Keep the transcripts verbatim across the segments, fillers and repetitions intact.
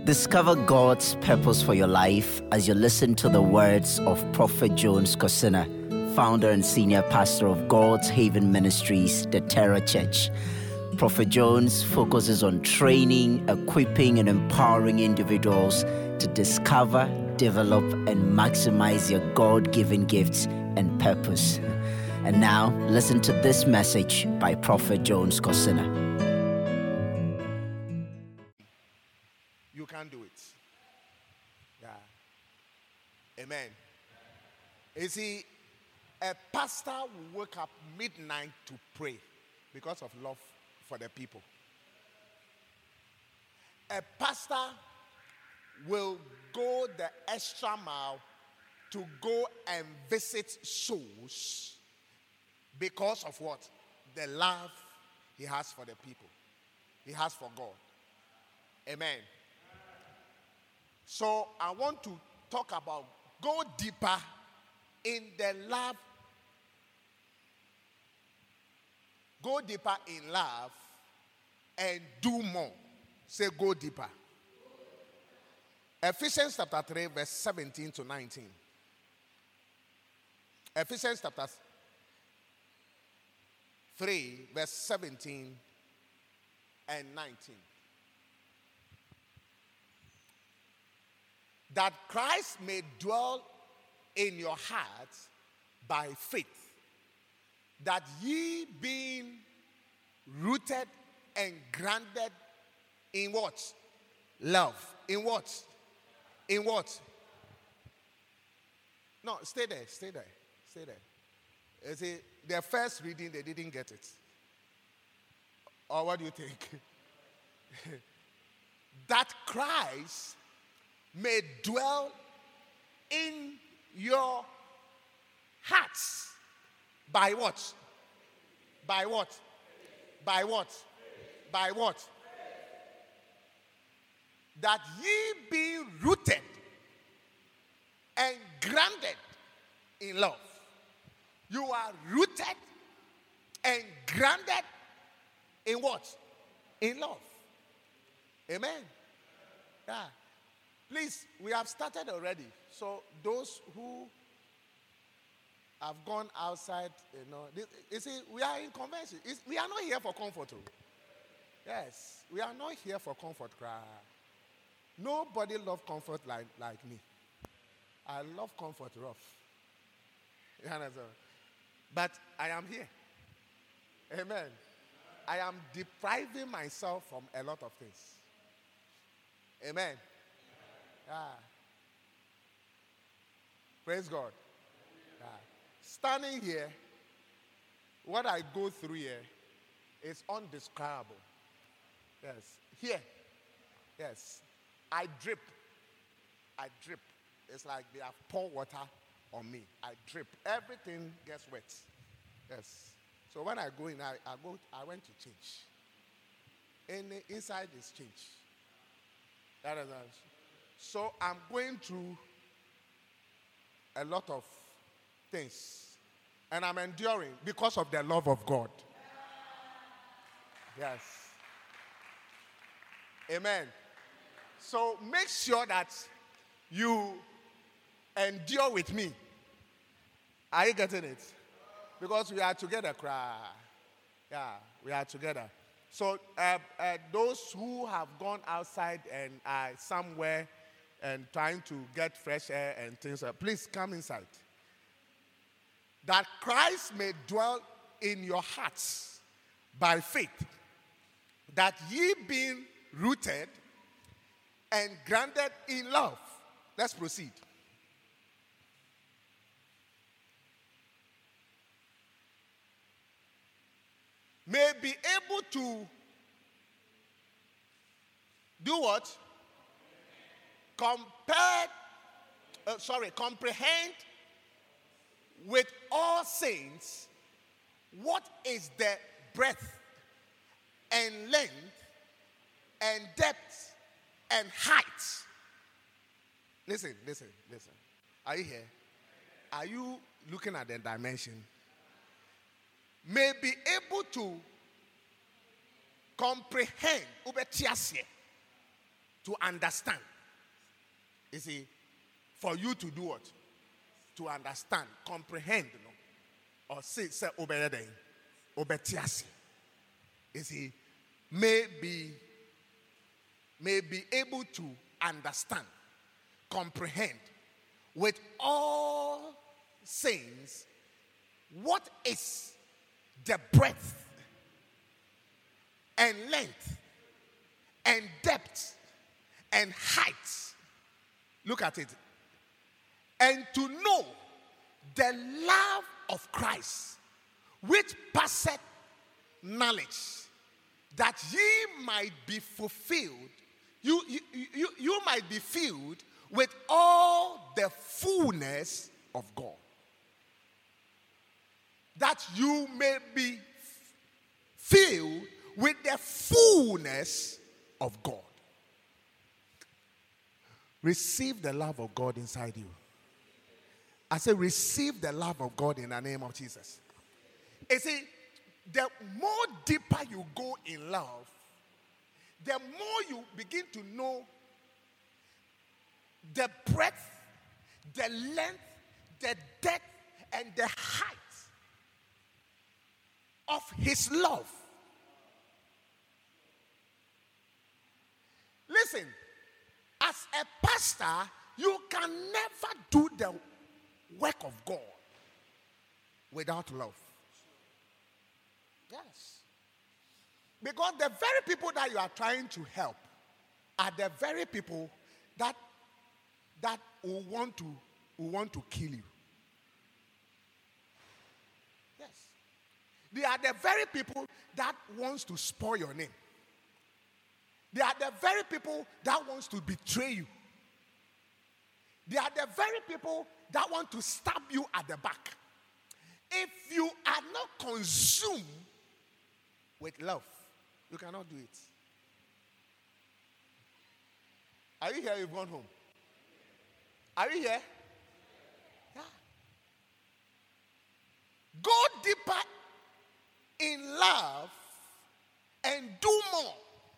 Discover God's purpose for your life as you listen to the words of Prophet Jones Kosina, founder and senior pastor of God's Haven Ministries, the Terra Church. Prophet Jones focuses on training, equipping, and empowering individuals to discover, develop, and maximize your God-given gifts and purpose. And now, listen to this message by Prophet Jones Kosina. You can do it. Yeah. Amen. You see, a pastor will wake up midnight to pray because of love for the people. A pastor will go the extra mile to go and visit souls because of what? The love he has for the people. He has for God. Amen. So I want to talk about go deeper in the love. Go deeper in love and do more. Say go deeper. Ephesians chapter three, verse seventeen to nineteen. Ephesians chapter three, verse seventeen and nineteen. That Christ may dwell in your hearts by faith, that ye being rooted and grounded in what? Love. In what? In what? No, stay there, stay there, stay there. You see, their first reading, they didn't get it. Or what do you think? That Christ may dwell in your hearts. By what? By what? By what? By what? That ye be rooted and grounded in love. You are rooted and grounded in what? In love. Amen. Yeah. Please, we have started already. So those who have gone outside, you know, this, you see, we are in convention. It's, we are not here for comfort. Yes, we are not here for comfort. Nobody loves comfort like, like me. I love comfort rough. You understand? But I am here. Amen. I am depriving myself from a lot of things. Amen. Ah. Praise God. Ah. Standing here, what I go through here is undescribable. Yes. Here. Yes. I drip. I drip. It's like they have poured water on me. I drip. Everything gets wet. Yes. So when I go in, I, I go. I went to change. And the inside is change. That is all. So I'm going through a lot of things. And I'm enduring because of the love of God. Yes. Amen. So make sure that you endure with me. Are you getting it? Because we are together, cry. Yeah, we are together. So uh, uh, those who have gone outside and are somewhere and trying to get fresh air and things, uh, please come inside. That Christ may dwell in your hearts by faith, that ye being rooted and grounded in love. Let's proceed. May be able to do what? Compare, uh, sorry, comprehend with all saints what is the breadth and length and depth and height. Listen, listen, listen. Are you here? Are you looking at the dimension? May be able to comprehend, to understand. You see, for you to do what? To understand, comprehend, you know, or say, say, obey, obetiasi. You see, may be, may be able to understand, comprehend with all saints what is the breadth and length and depth and height. Look at it. And to know the love of Christ, which passeth knowledge, that ye might be fulfilled, you, you, you, you might be filled with all the fullness of God. That you may be filled with the fullness of God. Receive the love of God inside you. I say, receive the love of God in the name of Jesus. You see, the more deeper you go in love, the more you begin to know the breadth, the length, the depth, and the height of his love. Listen, as a pastor, you can never do the work of God without love. Yes. Because the very people that you are trying to help are the very people that that will want to will want to kill you. Yes. They are the very people that wants to spoil your name. They are the very people that wants to betray you. They are the very people that want to stab you at the back. If you are not consumed with love, you cannot do it. Are you here? You've gone home. Are you here? Yeah. Go deeper in love and do more.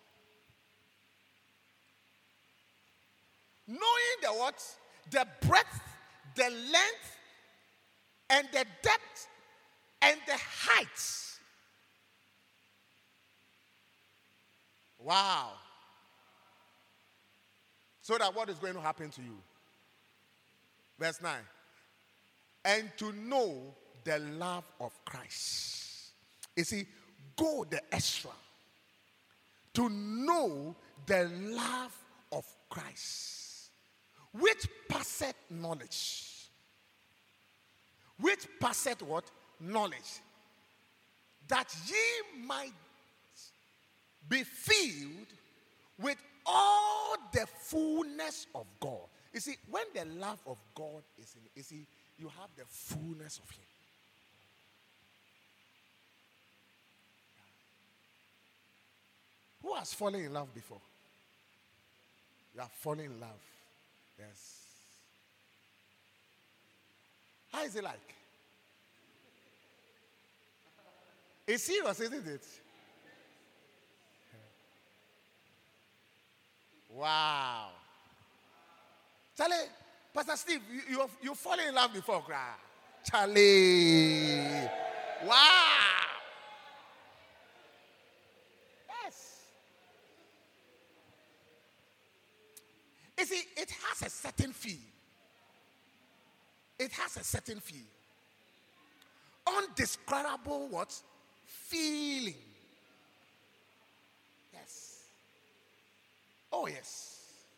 Knowing the what? The breadth, the length, and the depth, and the height. Wow. So that what is going to happen to you? Verse nine. And to know the love of Christ. You see, go the extra. To know the love of Christ. Which passeth knowledge. Which passeth what? Knowledge. That ye might be filled with all the fullness of God. You see, when the love of God is in, you see, you have the fullness of him. Who has fallen in love before? You have fallen in love. Yes. How is it like? It's serious, isn't it? Wow. Charlie, Pastor Steve, you, you, you've fallen in love before, cry. Charlie. Wow. Yes. You see, it has a certain feel. It has a certain feel. Undescribable what? Feeling. Yes. Oh, yes.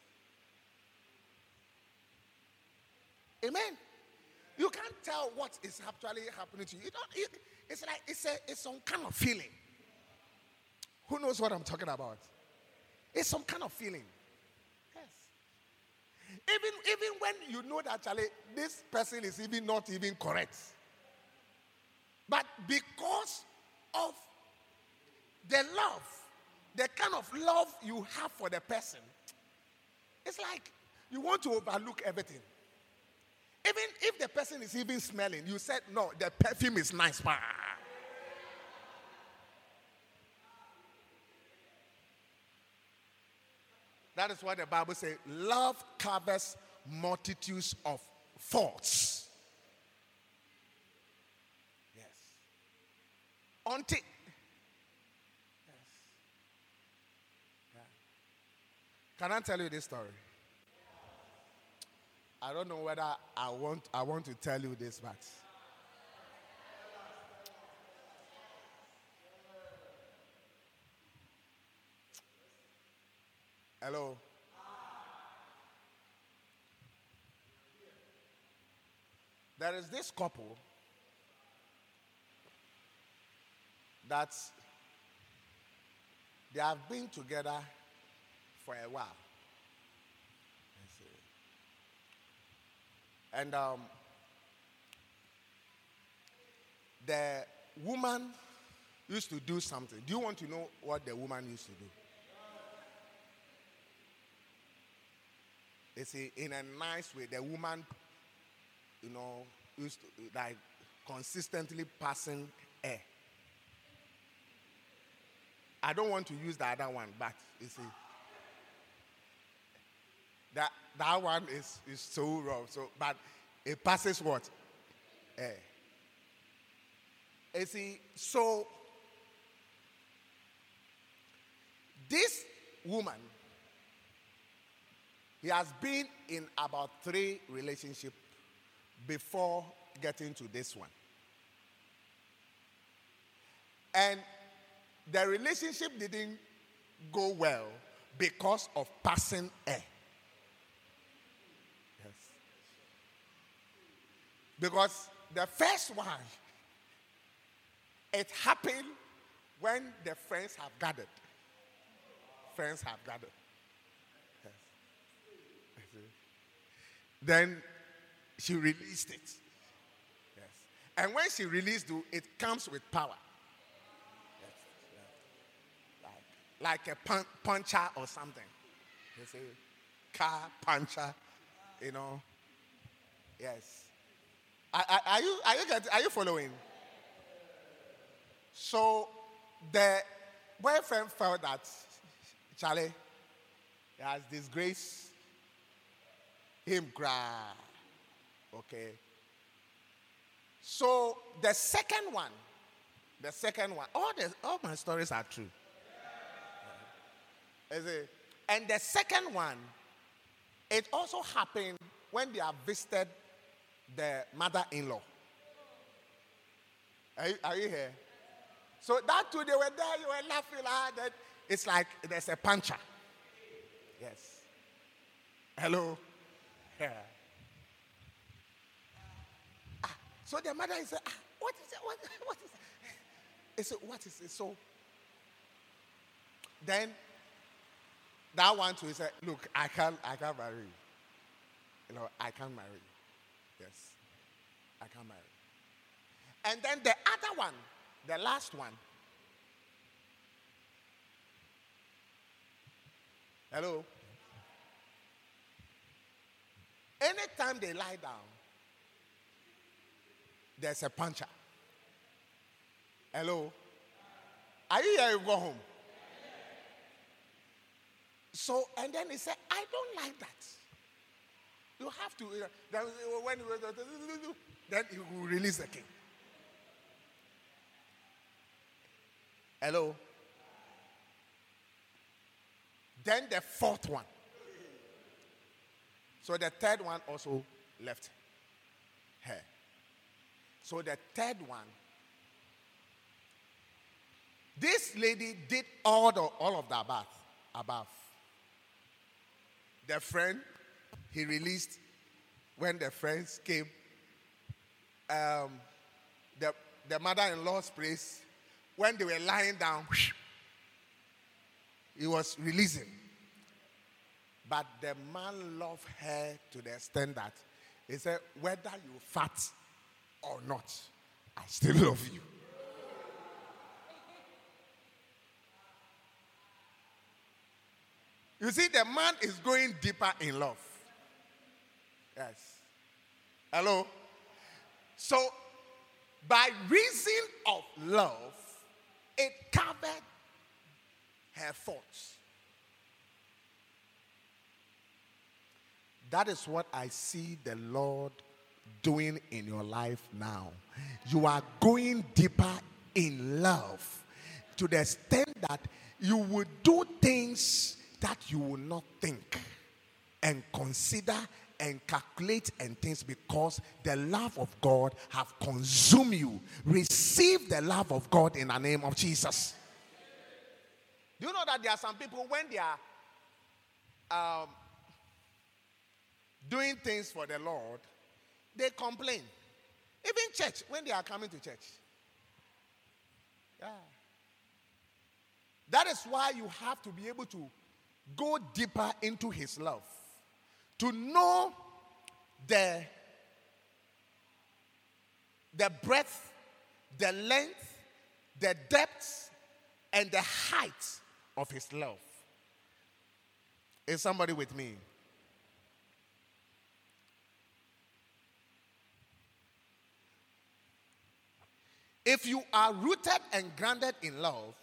Amen. You can't tell what is actually happening to you. You don't, you, it's like it's a it's some kind of feeling. Who knows what I'm talking about? It's some kind of feeling. Yes. Even even when you know that actually this person is even not even correct, but because of the love, the kind of love you have for the person, it's like you want to overlook everything. Even if the person is even smelling, you said, no, the perfume is nice. That is what the Bible says. Love covers multitudes of faults. Yes. Until. Yes. Yeah. Can I tell you this story? I don't know whether I want I want to tell you this, but hello. There is this couple that they have been together for a while. And um, the woman used to do something. Do you want to know what the woman used to do? They say in a nice way, the woman, you know, used to like consistently passing air. I don't want to use the other one, but you see, that that one is, is so rough. So, but it passes what? Air. You see, so this woman, he has been in about three relationships before getting to this one. And the relationship didn't go well because of passing air. Yes. Because the first one, it happened when the friends have gathered. Friends have gathered. Yes. Then she released it. Yes. And when she released it, it comes with power. Like a pun- puncher or something. They say car puncher, you know. Yes. Are, are, are you are you get, are you following? So the boyfriend felt that Charlie has disgraced him. Cry. Okay. So the second one, the second one, all the all my stories are true. And the second one, it also happened when they have visited the mother-in-law. Are you, are you here? So that too, they were there, you were laughing. Ah, that it's like there's a puncher. Yes. Hello? Yeah. Ah, so the mother is, ah, what is it? What, what is it? He said, what is it? So then, that one too, he said, look, I can't, I can't marry you. You know, I can't marry you. Yes. I can't marry you. And then the other one, the last one. Hello? Anytime they lie down, there's a puncher. Hello? Are you here? You go home. So, and then he said, I don't like that. You have to, uh, then, when, then he will release the king. Hello? Then the fourth one. So the third one also left her. So the third one, this lady did all the all of the above. above. The friend, he released when the friends came. Um, the, the mother-in-law's place, when they were lying down, he was releasing. But the man loved her to the extent that he said, whether you fat or not, I still love you. You see, the man is going deeper in love. Yes. Hello? So, by reason of love, it covered her faults. That is what I see the Lord doing in your life now. You are going deeper in love to the extent that you will do things that you will not think and consider and calculate and things, because the love of God have consumed you. Receive the love of God in the name of Jesus. Do you know that there are some people, when they are um, doing things for the Lord, they complain. Even church, when they are coming to church. Yeah. That is why you have to be able to go deeper into his love. To know the, the breadth, the length, the depth, and the height of his love. Is somebody with me? If you are rooted and grounded in love,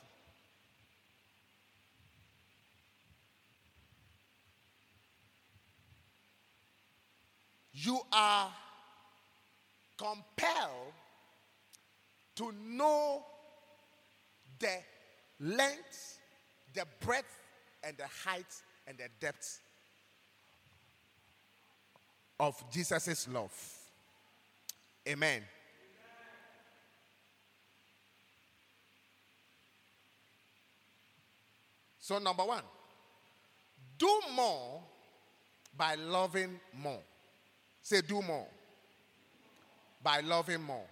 you are compelled to know the length, the breadth, and the height, and the depth of Jesus' love. Amen. So number one, do more by loving more. Say, do more by loving more.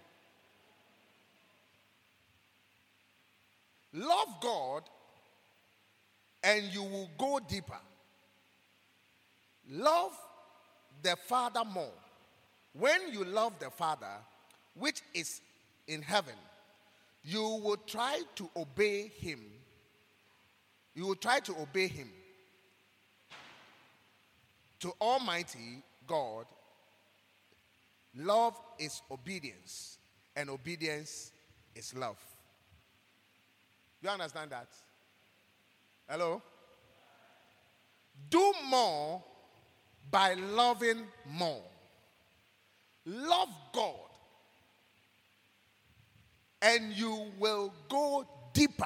Love God and you will go deeper. Love the Father more. When you love the Father, which is in heaven, you will try to obey him. You will try to obey him. To Almighty God, love is obedience, and obedience is love. You understand that? Hello? Do more by loving more. Love God, and you will go deeper.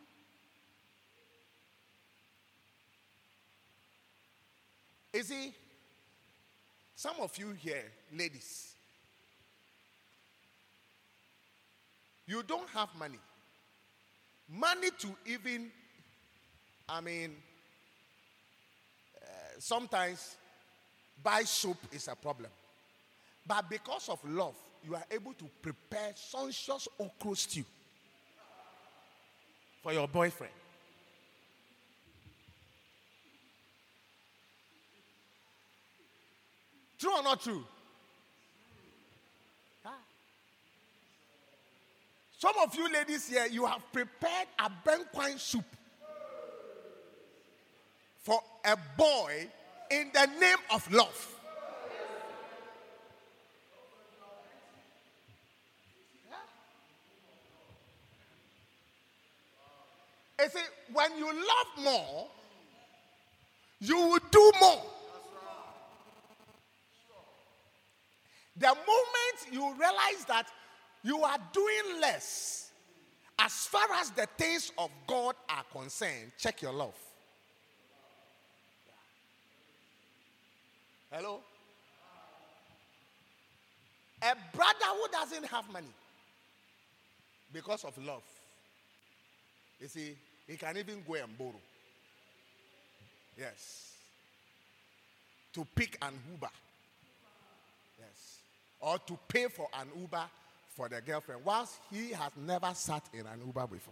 You see, some of you here, ladies, you don't have money. Money to even, I mean, uh, sometimes buy soap is a problem. But because of love, you are able to prepare sumptuous okra stew for your boyfriend. True or not true? Huh? Some of you ladies here, you have prepared a benquine soup for a boy in the name of love. You see, when you love more, you will do more. The moment you realize that you are doing less, as far as the things of God are concerned, check your love. Hello? A brother who doesn't have money because of love, you see, he can even go and borrow. Yes. To pick an Uber. Yes. Or to pay for an Uber for the girlfriend, whilst he has never sat in an Uber before.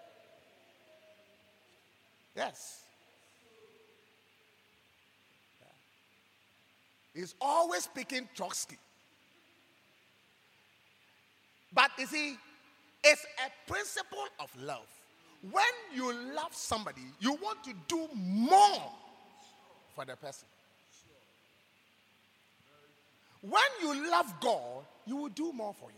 Yes. Yeah. He's always picking Trotsky. But you see, it's a principle of love. When you love somebody, you want to do more for the person. When you love God, you will do more for him.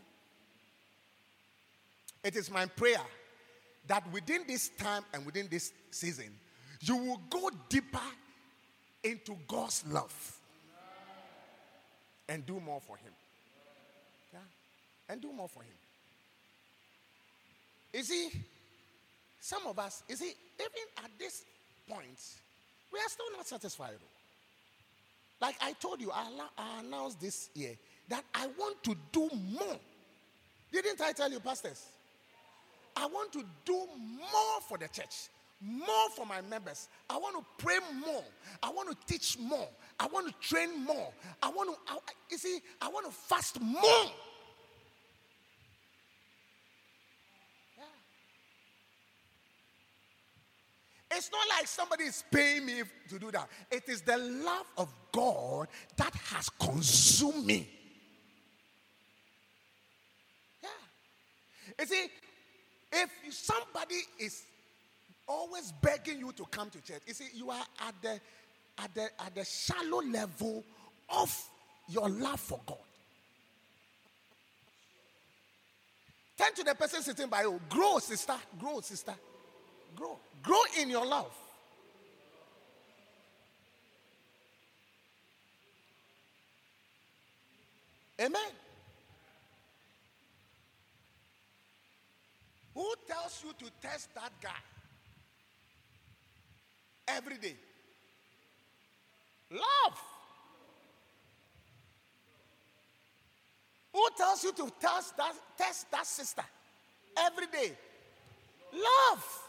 It is my prayer that within this time and within this season, you will go deeper into God's love. and do more for him. Yeah. And do more for him. You see, some of us, you see, even at this point, we are still not satisfied. Like I told you, I, I announced this year that I want to do more. Didn't I tell you, pastors? I want to do more for the church, more for my members. I want to pray more. I want to teach more. I want to train more. I want to, I, you see, I want to fast more. Yeah. It's not like somebody is paying me to do that. It is the love of God that has consumed me. Yeah. You see, if somebody is always begging you to come to church, you see, you are at the at the at the shallow level of your love for God. Turn to the person sitting by you. Grow, sister. Grow, sister. Grow. Grow in your love. Amen. Who tells you to test that guy every day? Love. Who tells you to test that, test that sister every day? Love.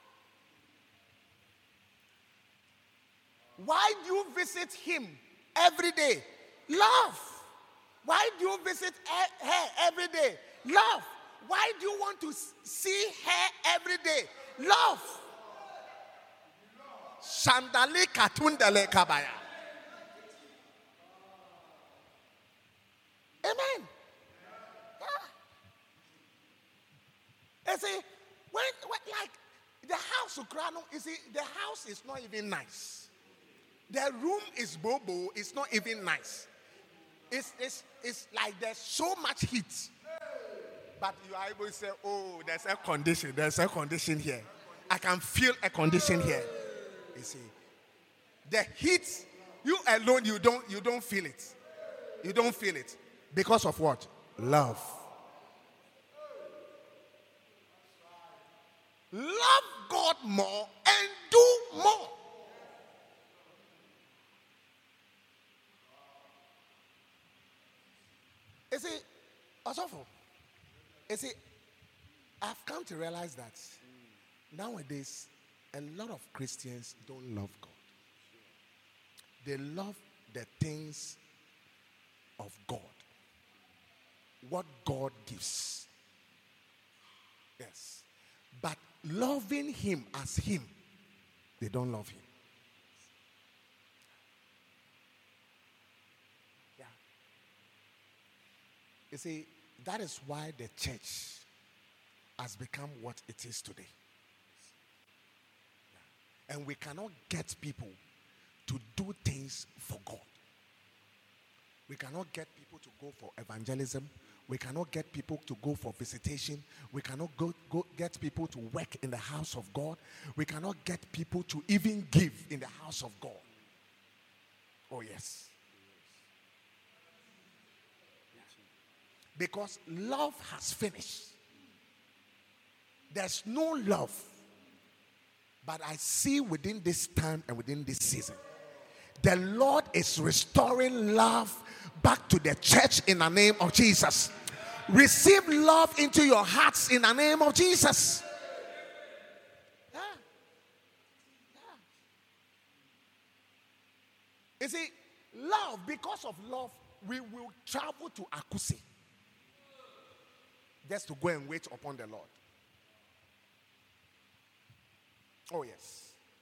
Why do you visit him every day? Love. Why do you visit her every day? Love. Why do you want to see her every day? Love. Shandali katundale kabaya. Amen. Yeah. You see, when, when like the house of Krano, you see, the house is not even nice. The room is bobo, it's not even nice. It's, it's, it's like there's so much heat. But you are able to say, oh, there's a condition, there's a condition here. I can feel a condition here. You see. The heat, you alone, you don't, you don't feel it. You don't feel it. Because of what? Love. Love God more and do more. You see, Osofo, you see, I've come to realize that nowadays a lot of Christians don't love God. They love the things of God. What God gives. Yes. But loving him as him, they don't love him. Yeah. You see, that is why the church has become what it is today. Yeah. And we cannot get people to do things for God. We cannot get people to go for evangelism. We cannot get people to go for visitation. We cannot go, go get people to work in the house of God. We cannot get people to even give in the house of God. Oh, yes. Because love has finished. There's no love. But I see within this time and within this season, the Lord is restoring love back to the church in the name of Jesus. Receive love into your hearts in the name of Jesus. Yeah. Yeah. You see, love, because of love, we will travel to Akusi just to go and wait upon the Lord. Oh, yes.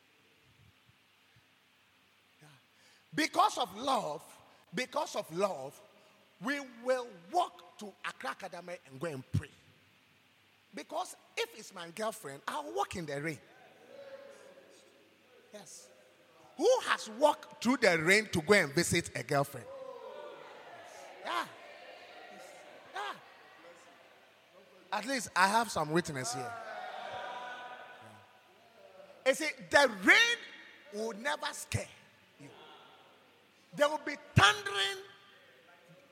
Because of love, because of love, we will walk to Accra Academy and go and pray. Because if it's my girlfriend, I'll walk in the rain. Yes. Who has walked through the rain to go and visit a girlfriend? Yeah. Yeah. At least I have some witness here. Yeah. You see, the rain will never scare. There will be thundering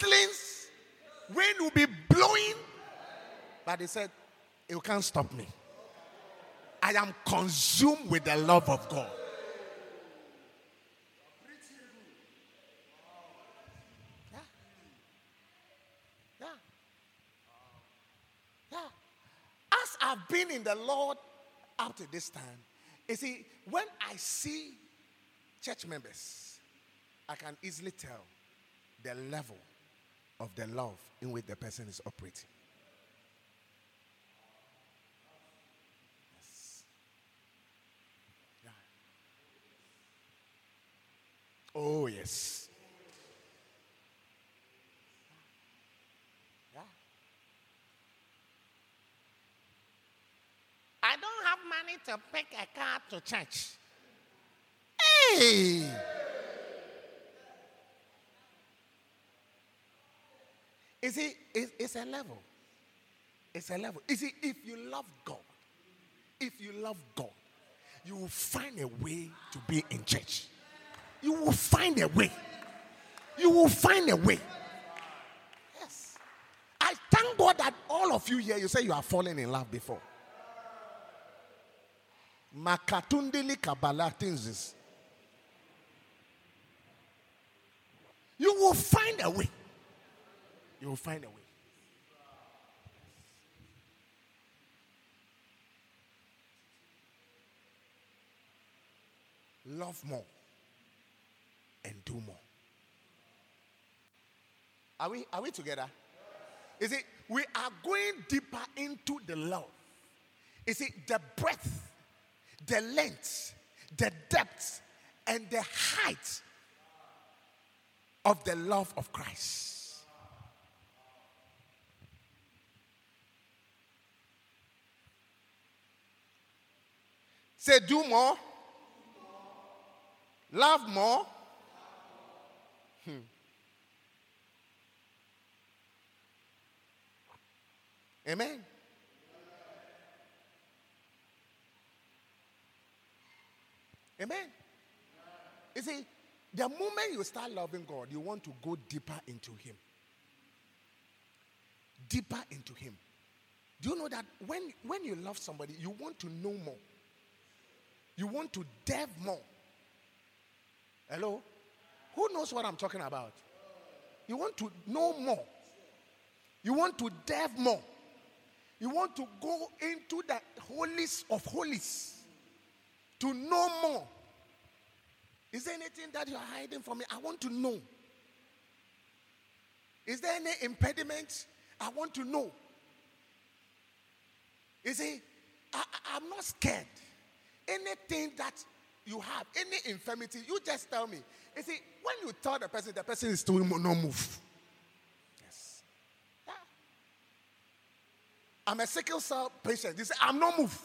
whistling, wind will be blowing. But he said, you can't stop me. I am consumed with the love of God. Yeah. Yeah. Yeah. As I've been in the Lord up to this time, you see, when I see church members, I can easily tell the level of the love in which the person is operating. Yes. Yeah. Oh, yes. Yeah. I don't have money to pick a car to church. Hey! You see, it's, it's a level. It's a level. You see, if you love God, if you love God, you will find a way to be in church. You will find a way. You will find a way. Yes. I thank God that all of you here, you say you are falling in love before. Makatundili kabala things. You will find a way. You will find a way. Love more and do more. Are we are we together? Is it we are going deeper into the love? Is it the breadth, the length, the depth, and the height of the love of Christ? Say, do more. Love more. Hmm. Amen. Amen. You see, the moment you start loving God, you want to go deeper into Him. Deeper into Him. Do you know that when, when you love somebody, you want to know more? You want to delve more. Hello? Who knows what I'm talking about? You want to know more. You want to delve more. You want to go into the holies of holies to know more. Is there anything that you're hiding from me? I want to know. Is there any impediment? I want to know. You see, I, I'm not scared. Anything that you have, any infirmity, you just tell me. You see, when you tell the person, the person is still no move. Yes. Yeah. I'm a sickle cell patient. You say, I'm no move.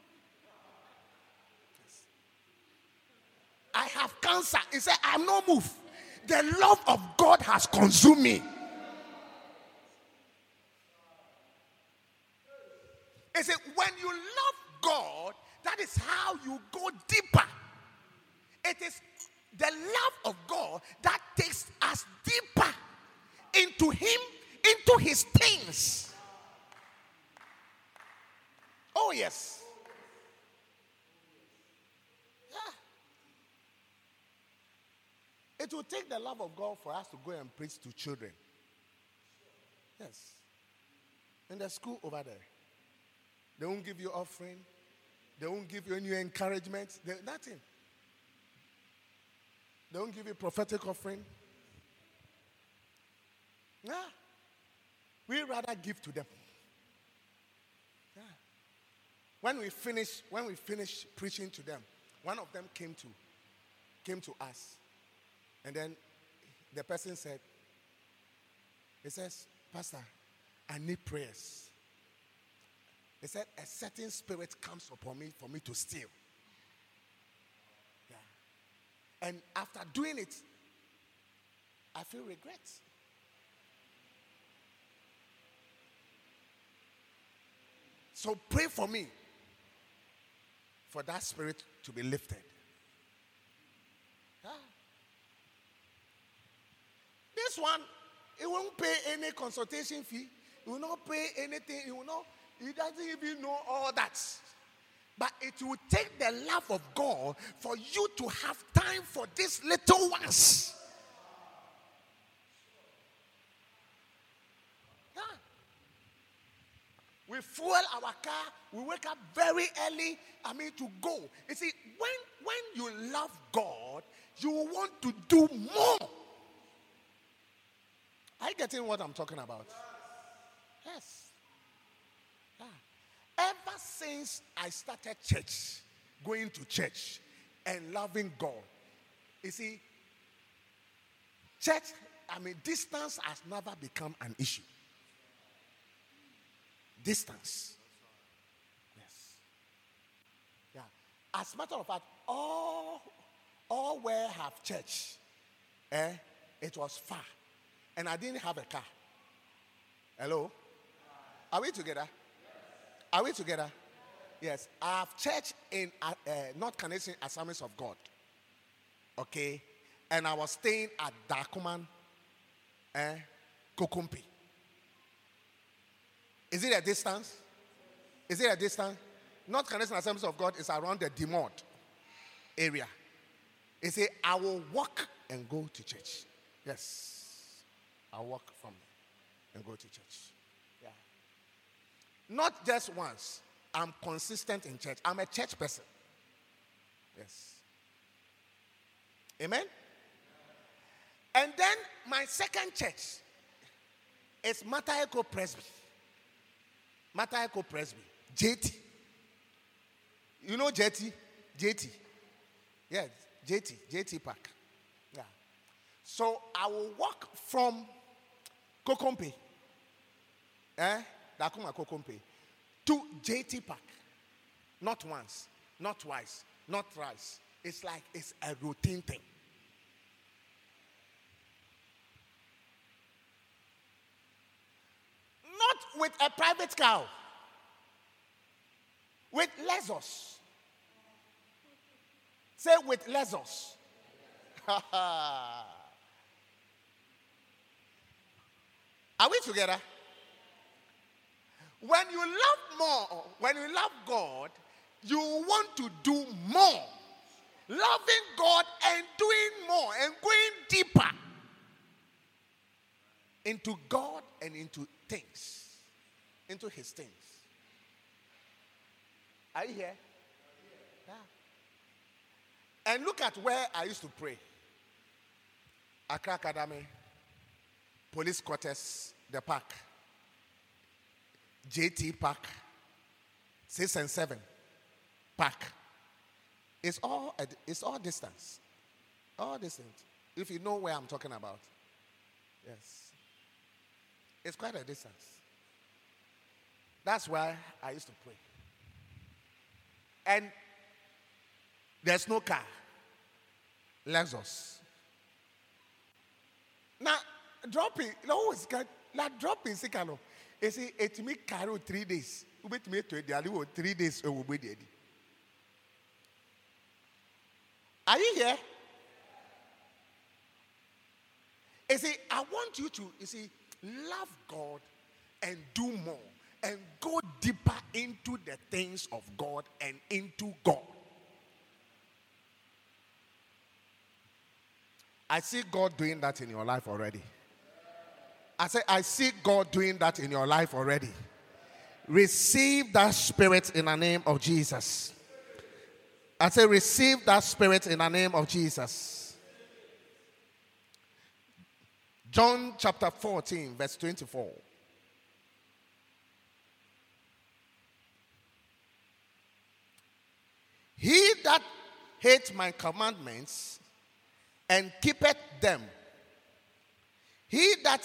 Yes. I have cancer. He said, I'm no move. The love of God has consumed me. He said, when you love God, that is how you go deeper. It is the love of God that takes us deeper into Him, into His things. Oh, yes. Yeah. It will take the love of God for us to go and preach to children. Yes. In the school over there, they won't give you offering. They won't give you any encouragement. They, nothing. They won't give you prophetic offering. Yeah. We rather give to them. Yeah. When we finish, when we finish preaching to them, one of them came to came to us. And then the person said, he says, Pastor, I need prayers. He said, a certain spirit comes upon me for me to steal. Yeah. And after doing it, I feel regret. So pray for me for that spirit to be lifted. Yeah. This one, He won't pay any consultation fee. He will not pay anything. He will not, he doesn't even know all that. But it will take the love of God for you to have time for these little ones. Yeah. We fuel our car. We wake up very early, I mean, to go. You see, when, when you love God, you want to do more. Are you getting what I'm talking about? Yes. Yeah. Ever since I started church, going to church and loving God, you see, church, I mean, distance has never become an issue. Distance. Yes. Yeah. As a matter of fact, all, all where have church, eh, it was far. And I didn't have a car. Hello? Are we together? Are we together? Yes. I have church in uh, uh, North Canadian Assemblies of God. Okay? And I was staying at Dakuman, eh, Kokumpi. Is it a distance? Is it a distance? North Canadian Assemblies of God is around the Demod area. He said, I will walk and go to church. Yes. I'll walk from there and go to church. Yeah. Not just once. I'm consistent in church. I'm a church person. Yes. Amen? And then my second church is Mataheko Presby. Mataheko Presby. J T. You know J T? J T. Yes, J T. J T Park. Yeah. So I will walk from Kokompe, eh, Dakuma Kokompe, to J T Park. Not once, not twice, not thrice. It's like it's a routine thing. Not with a private car, with Lexus. Say with Lexus. Are we together? When you love more, when you love God, you want to do more. Loving God and doing more and going deeper into God and into things, into his things. Are you here? Yeah. And look at where I used to pray. Accra Academy, Police Quarters, the park, J T Park, six and seven park. It's all it's all distance, all distance. If you know where I'm talking about, yes, it's quite a distance. That's why I used to pray. And there's no car, Lexus. Now, dropping, no, always got, like dropping, Sikano. You see, it me carry three days. You bet me to the three days, it will be dead. Are you here? You see, I want you to, you see, love God and do more and go deeper into the things of God and into God. I see God doing that in your life already. I say, I see God doing that in your life already. Receive that spirit in the name of Jesus. I say, receive that spirit in the name of Jesus. John chapter fourteen, verse twenty-four. He that hates my commandments and keepeth them, he that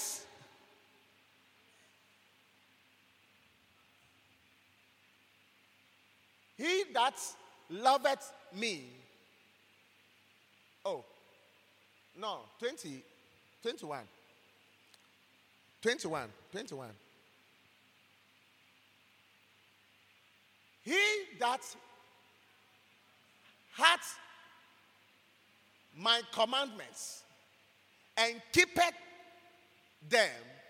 he that loveth me. Oh, no, twenty, twenty-one. twenty-one, twenty-one. He that hath my commandments and keepeth them,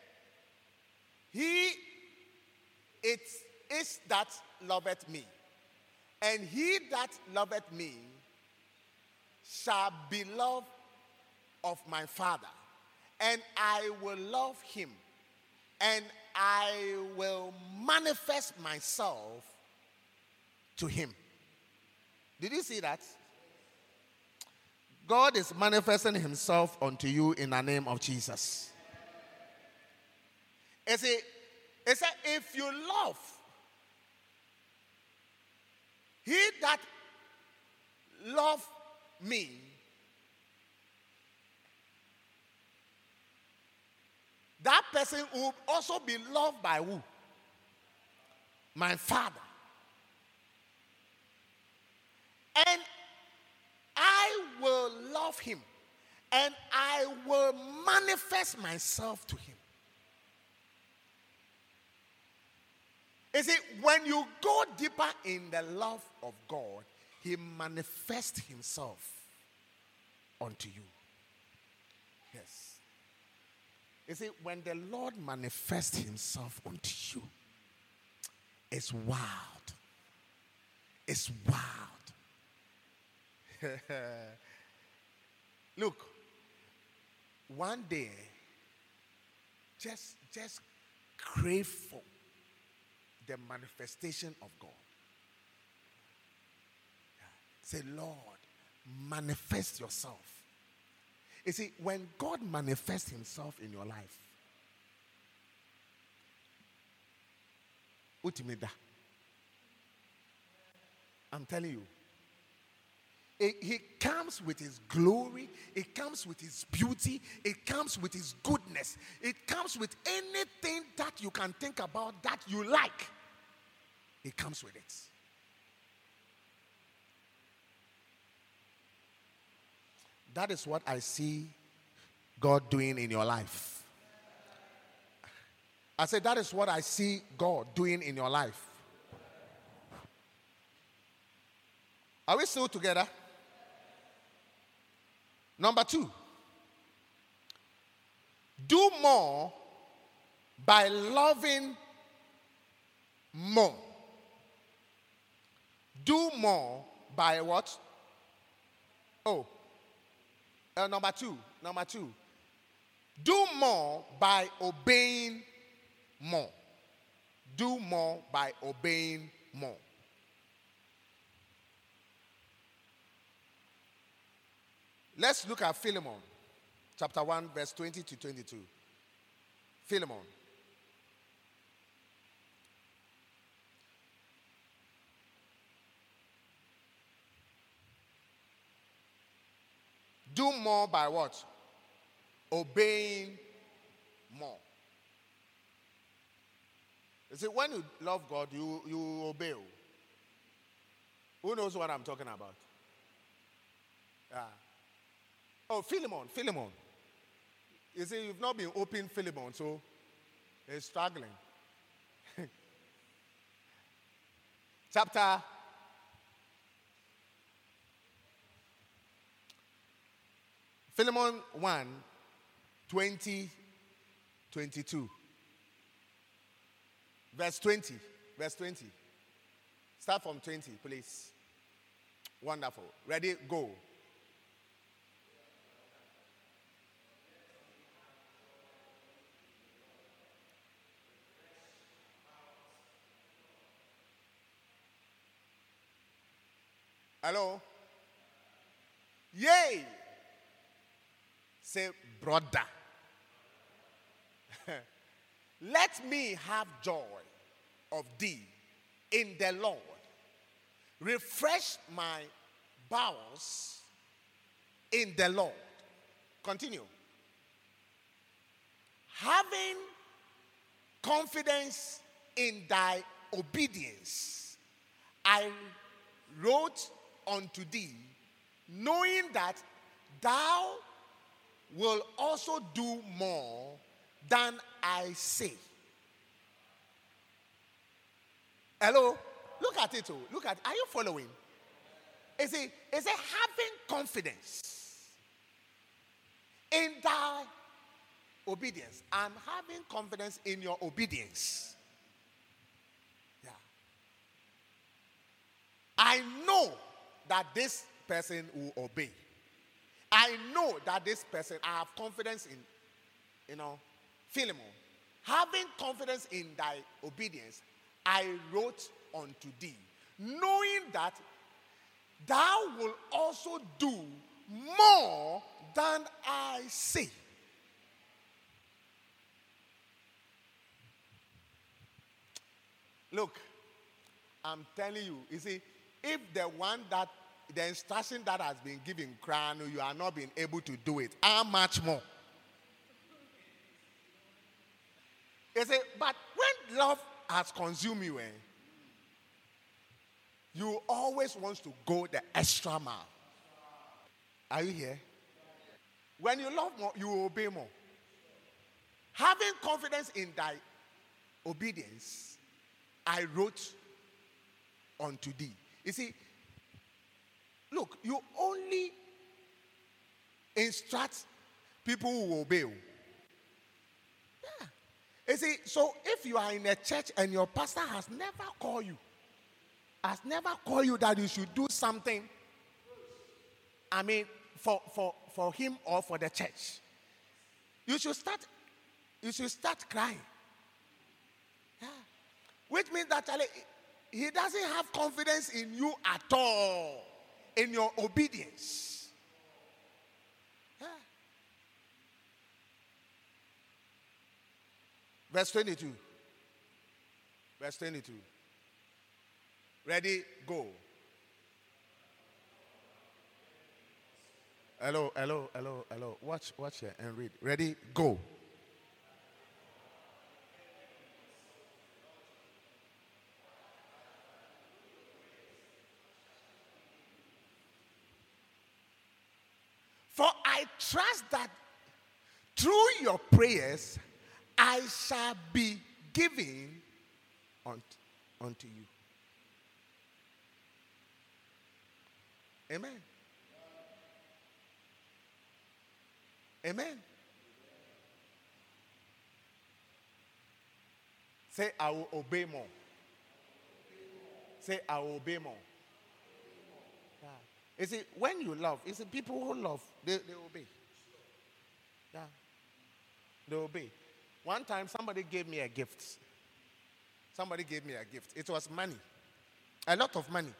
he it is that loveth me. And he that loveth me shall be loved of my Father, and I will love him, and I will manifest myself to him. Did you see that? God is manifesting himself unto you in the name of Jesus. It said, it said, if you love, he that love me, that person will also be loved by who? My Father. And I will love him, and I will manifest myself to him. You see, when you go deeper in the love of God, he manifests himself unto you. Yes. You see, when the Lord manifests himself unto you, it's wild. It's wild. Look, one day, just, just crave for the manifestation of God. Say, Lord, manifest yourself. You see, when God manifests himself in your life, Utimida, I'm telling you, it, he comes with his glory, it comes with his beauty, it comes with his goodness, it comes with anything that you can think about that you like. It comes with it. That is what I see God doing in your life. I said, that is what I see God doing in your life. Are we still together? Number two, do more by loving more. Do more by what? Oh, uh, number two, number two. Do more by obeying more. Do more by obeying more. Let's look at Philemon, chapter one, verse twenty to twenty-two. Philemon. Do more by what? Obeying more. You see, when you love God, you, you obey. Who knows what I'm talking about? Yeah. Oh, Philemon, Philemon. You see, you've not been open Philemon, so he's struggling. Chapter Philemon one, twenty, twenty-two. Verse twenty. Verse twenty. Start from twenty, please. Wonderful. Ready? Go. Hello? Yay! Say, brother. Let me have joy of thee in the Lord. Refresh my bowels in the Lord. Continue. Having confidence in thy obedience, I wrote unto thee, knowing that thou will also do more than I say. Hello? Look at it. Oh. Look at it. Are you following? Is it, is it having confidence in thy obedience. I'm having confidence in your obedience. Yeah. I know that this person will obey. I know that this person, I have confidence in, you know, Philemon. Having confidence in thy obedience, I wrote unto thee, knowing that thou will also do more than I say. Look, I'm telling you, you see, if the one that, the instruction that has been given, crown, you are not being able to do it, how much more? You see, but when love has consumed you, eh, you always want to go the extra mile. Are you here? When you love more, you will obey more. Having confidence in thy obedience, I wrote unto thee. You see, look, you only instruct people who will obey you. Yeah. You see, so if you are in a church and your pastor has never called you, has never called you that you should do something, I mean, for, for, for him or for the church, you should start, you should start crying. Yeah. Which means that Charlie, he doesn't have confidence in you at all, in your obedience. Yeah. Verse twenty-two. Verse twenty-two. Ready, go. Hello, hello, hello, hello. Watch, watch here and read. Ready, go. For I trust that through your prayers I shall be given unto, unto you. Amen. Amen. Say, I will obey more. Say, I will obey more. Yeah. You see, when you love, you see, people who love, they, they obey. Yeah. They obey. One time, somebody gave me a gift. Somebody gave me a gift. It was money. A lot of money.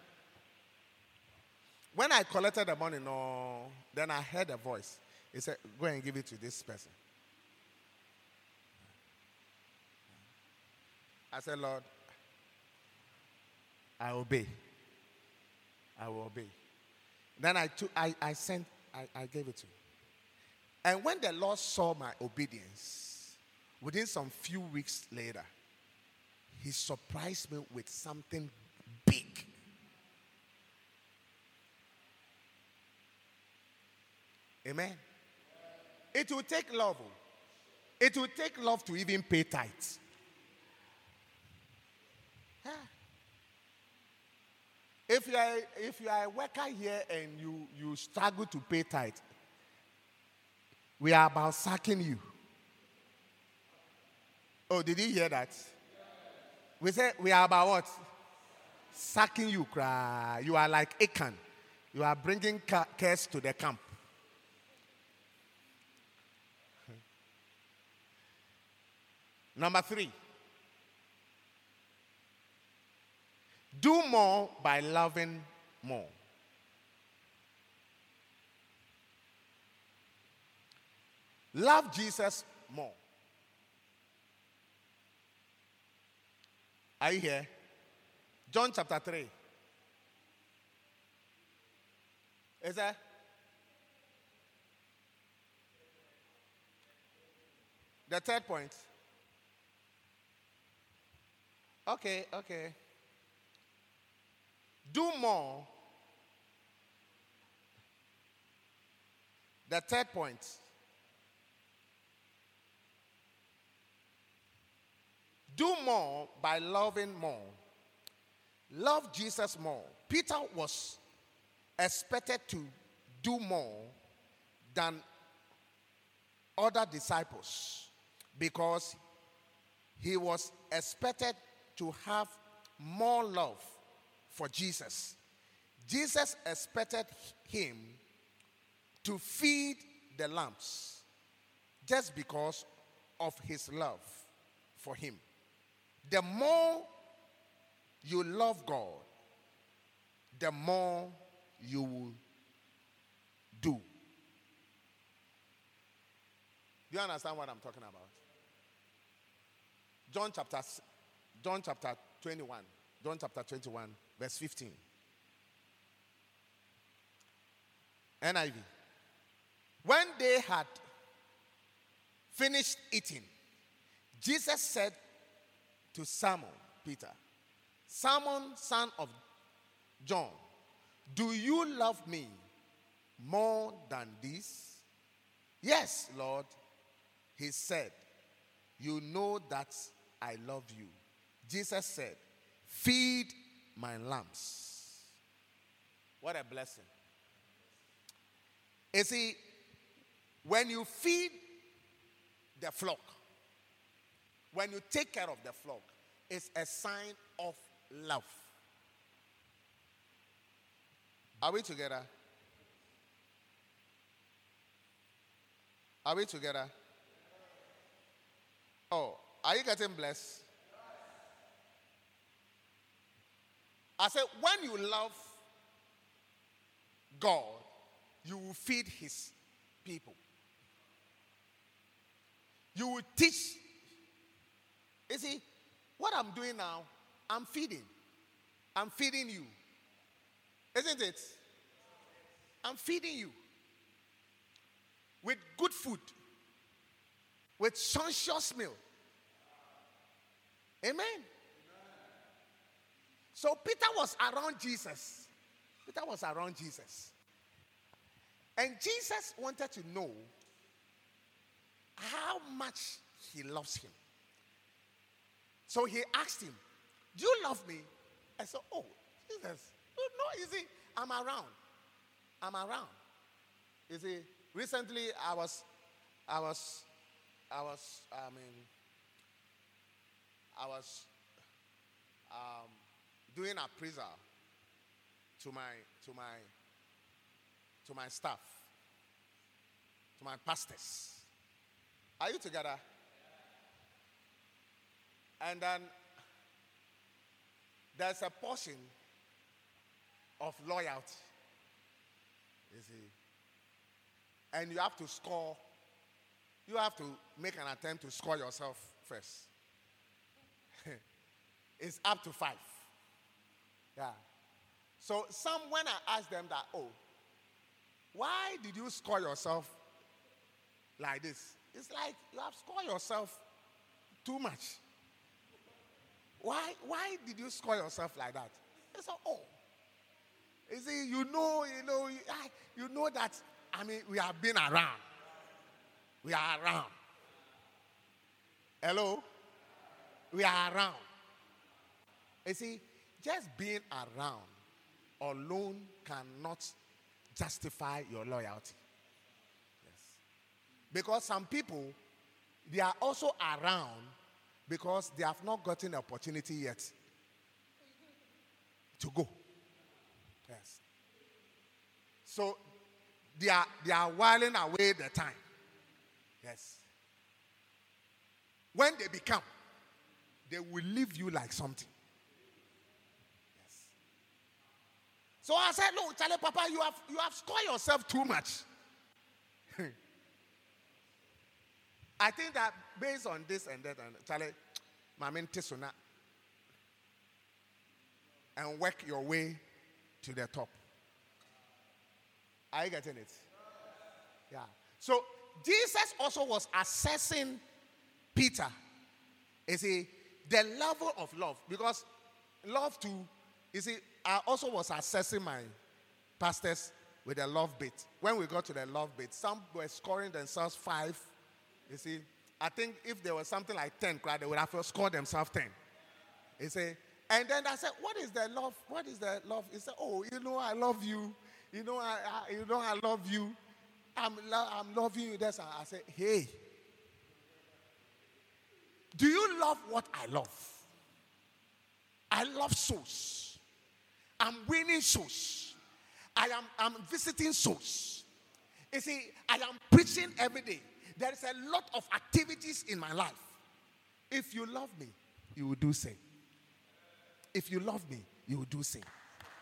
When I collected the money, no, then I heard a voice. He said, go and give it to this person. I said, Lord, I obey. I will obey. Then I took, I, I sent, I, I gave it to him. And when the Lord saw my obedience, within some few weeks later, he surprised me with something big. Amen. It will take love. It will take love to even pay tithes. Yeah. If you are if you are a worker here and you, you struggle to pay tithe, we are about sacking you. Oh, did you hear that? We say we are about what? Sacking you, cry. You are like Achan. You are bringing curse to the camp. Number three. Do more by loving more. Love Jesus more. Are you here? John chapter three. Is that? The third point. Okay, okay. Do more. The third point. Do more by loving more. Love Jesus more. Peter was expected to do more than other disciples because he was expected to have more love for Jesus. Jesus expected him to feed the lambs just because of his love for him. The more you love God, the more you will do. Do you understand what I'm talking about? John chapter John chapter twenty-one. John chapter twenty-one, verse fifteen. N I V. When they had finished eating, Jesus said to Simon Peter, Simon, son of John, do you love me more than this? Yes, Lord. He said, you know that I love you. Jesus said, feed my lambs. What a blessing. You see, when you feed the flock, when you take care of the flock, it's a sign of love. Are we together? Are we together? Oh, are you getting blessed? I said, when you love God, you will feed his people. You will teach. You see, what I'm doing now, I'm feeding. I'm feeding you. Isn't it? I'm feeding you with good food, with sumptuous meal. Amen. So Peter was around Jesus. Peter was around Jesus. And Jesus wanted to know how much he loves him. So he asked him, do you love me? I said, oh, Jesus. No, you see, I'm around. I'm around. You see, recently I was, I was, I was, I mean, I was um, doing appraisal to my, to my, to my staff, to my pastors. Are you together? And then there's a portion of loyalty, you see. And you have to score, you have to make an attempt to score yourself first. It's up to five. Yeah. So some, when I ask them that, oh, why did you score yourself like this? It's like you have scored yourself too much. Why, why did you score yourself like that? They say, oh. You see, you know, you know, you, you know that, I mean, we have been around. We are around. Hello? We are around. You see, just being around alone cannot justify your loyalty. Yes. Because some people, they are also around because they have not gotten the opportunity yet to go. Yes. So they are they are whiling away the time. Yes. When they become, they will leave you like something. Yes. So I said, look, Charlie Papa, you have you have scored yourself too much. I think that based on this and that, and Charlie, Mamin Tisuna, and work your way to the top. Are you getting it? Yeah. So Jesus also was assessing Peter. You see, the level of love, because love too, you see, I also was assessing my pastors with the love bit. When we got to the love bit, some were scoring themselves five. You see, I think if there was something like ten, they would have scored themselves ten. You see, and then I said, what is the love? What is the love? He said, oh, you know I love you. You know I, I you know I love you. I'm, lo- I'm loving you. That's I said, hey, do you love what I love? I love souls. I'm winning souls. I am I'm visiting souls. You see, I am preaching every day. There is a lot of activities in my life. If you love me, you will do same. If you love me, you will do same.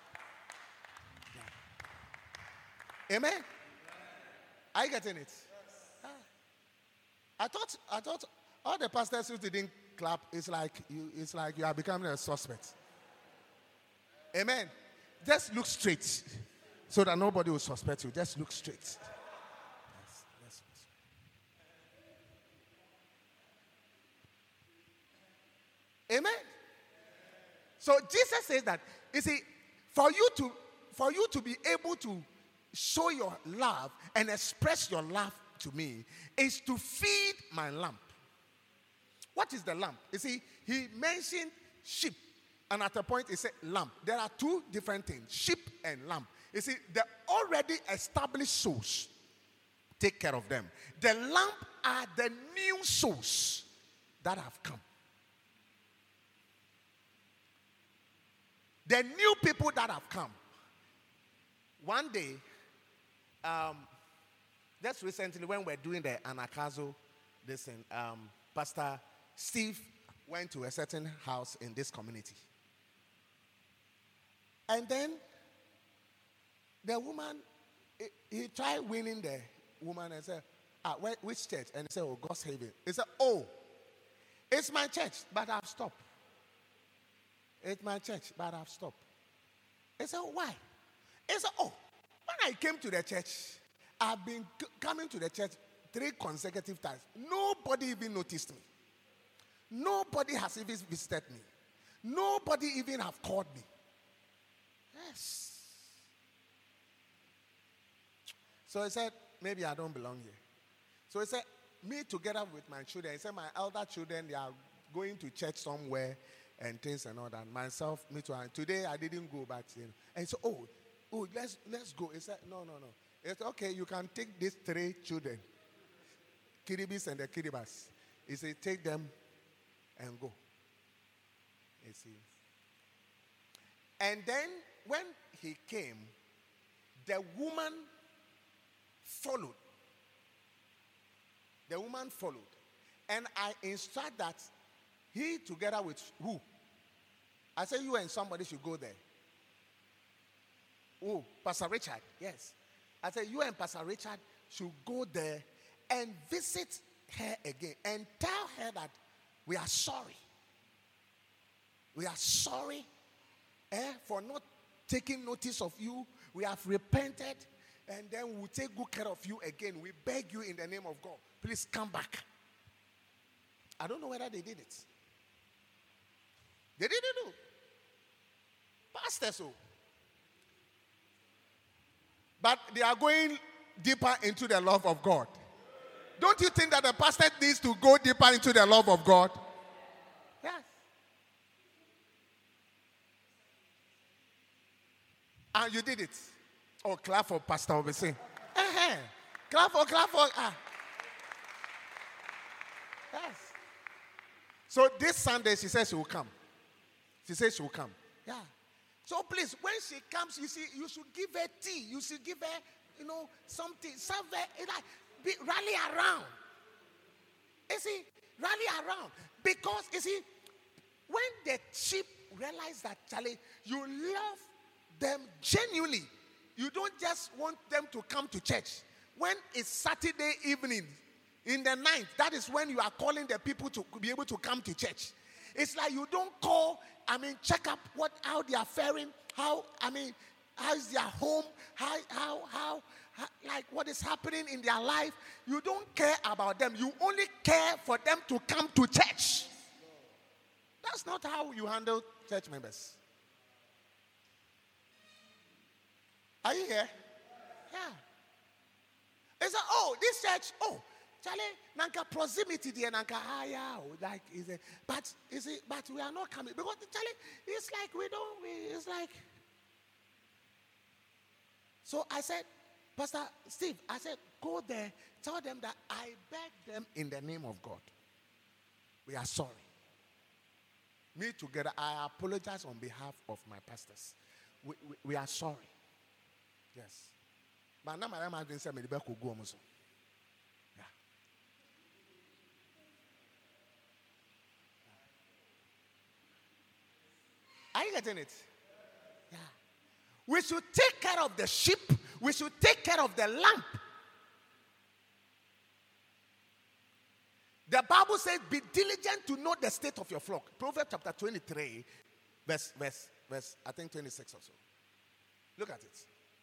Yeah. Amen? Are you getting it? Yes. Ah. I thought I thought all the pastors who didn't clap, it's like you it's like you are becoming a suspect. Amen. Just look straight so that nobody will suspect you. Just look straight. Yes, yes, yes. Amen. So Jesus says that, you see, for you to for you to be able to show your love and express your love to me is to feed my lamb. What is the lamb? You see, he mentioned sheep, and at a point he said lamb. There are two different things, sheep and lamb. You see, the already established souls, take care of them. The lamb are the new souls that have come. The new people that have come. One day, um, just recently when we're doing the Anakazo, this thing, um, Pastor Steve went to a certain house in this community. And then the woman, he, he tried winning the woman and said, ah, where, which church? And he said, oh, God's Haven. He said, oh, it's my church, but I've stopped. It's my church, but I've stopped. He said, why? He said, oh, when I came to the church, I've been c- coming to the church three consecutive times. Nobody even noticed me. Nobody has even visited me. Nobody even have called me. Yes. So he said, maybe I don't belong here. So he said, me together with my children, he said, my elder children, they are going to church somewhere and things and all that. Myself, me too. And today I didn't go back. You know. And so, oh, oh, let's let's go. He said, no, no, no. He said, okay, you can take these three children, Kiribis and the Kiribas. He said, take them and go. You see. And then when he came, the woman followed. The woman followed. And I instruct that he together with who? I said you and somebody should go there. Oh, Pastor Richard, yes. I said you and Pastor Richard should go there and visit her again and tell her that we are sorry. We are sorry eh, for not taking notice of you. We have repented and then we will take good care of you again. We beg you in the name of God. Please come back. I don't know whether they did it. They didn't do. Pastors, so. But they are going deeper into the love of God. Don't you think that the pastor needs to go deeper into the love of God? Yes. And you did it. Oh, clap for Pastor Obese. Uh-huh. Clap for, clap for. Ah. Yes. So this Sunday, she says she will come. She says she will come. Yeah. So please, when she comes, you see, you should give her tea. You should give her, you know, something. Serve her, like, be, rally around. You see, rally around. Because, you see, when the sheep realize that, Charlie, you love them genuinely. You don't just want them to come to church. When it's Saturday evening, in the night, that is when you are calling the people to be able to come to church. It's like you don't call, I mean, check up what how they are faring, how, I mean, how is their home, how, how, how, how, like what is happening in their life. You don't care about them. You only care for them to come to church. That's not how you handle church members. Are you here? Yeah. It's like, oh, this church, oh, Charlie, nanka proximity there, nanka higher, like is it? But is it? But we are not coming because Charlie, it's like we don't. We, it's like. So I said, Pastor Steve, I said, go there, tell them that I beg them in the name of God. We are sorry. Me together, I apologize on behalf of my pastors. We, we, we are sorry. Yes. But now my name has been said, yeah. Are you getting it? Yeah. We should take care of the sheep. We should take care of the lamp. The Bible says, be diligent to know the state of your flock. Proverbs chapter twenty-three, verse, verse, verse, I think twenty-six or so. Look at it.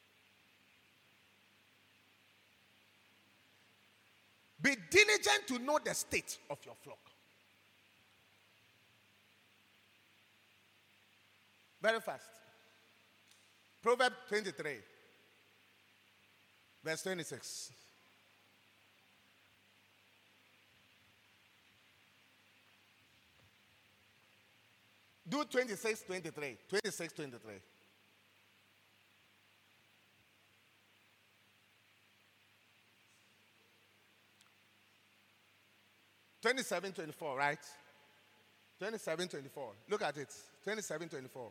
Be diligent to know the state of your flock. Very fast. Proverbs twenty-three, verse twenty-six. Do twenty-six, twenty-three. twenty-six, twenty-three. twenty-seven, twenty-four, right? twenty-seven, twenty-four. Look at it. twenty-seven, twenty-four.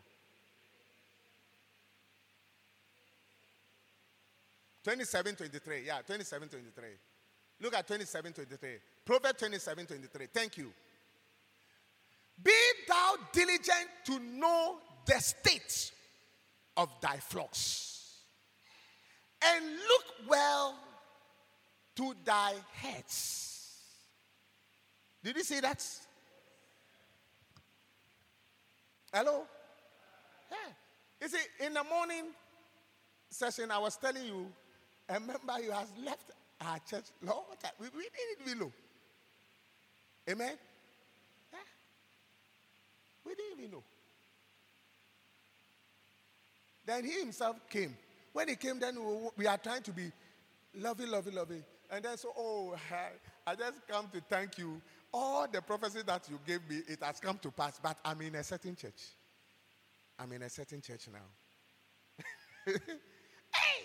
twenty-seven, twenty-three. Yeah, twenty-seven, twenty-three. Look at twenty-seven, twenty-three. Proverbs twenty-seven, twenty-three. Thank you. Be thou diligent to know the state of thy flocks, and look well to thy herds. Did you see that? Hello? Yeah. You see, in the morning session, I was telling you, a member who has left our church. Lord, we, we didn't even know. Amen? Yeah. We didn't even know. Then he himself came. When he came, then we, we are trying to be loving, loving, loving. And then so, oh, I, I just come to thank you. All the prophecy that you gave me, it has come to pass. But I'm in a certain church. I'm in a certain church now. Hey!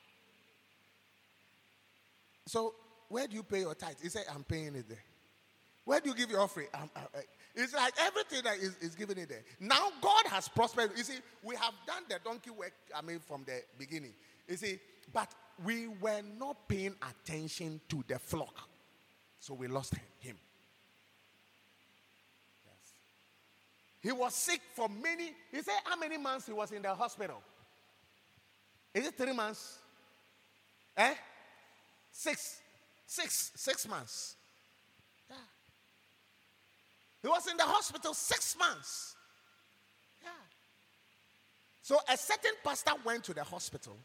So, where do you pay your tithe? He said, I'm paying it there. Where do you give your offering? I'm, I, I, it's like everything that is, is given it there. Now, God has prospered. You see, we have done the donkey work, I mean, from the beginning. You see, but we were not paying attention to the flock. So, we lost him. Yes. He was sick for many. He said, how many months he was in the hospital? Is it three months? Eh? Six. Six. Six months. Yeah. He was in the hospital six months. Yeah. So a certain pastor went to the hospital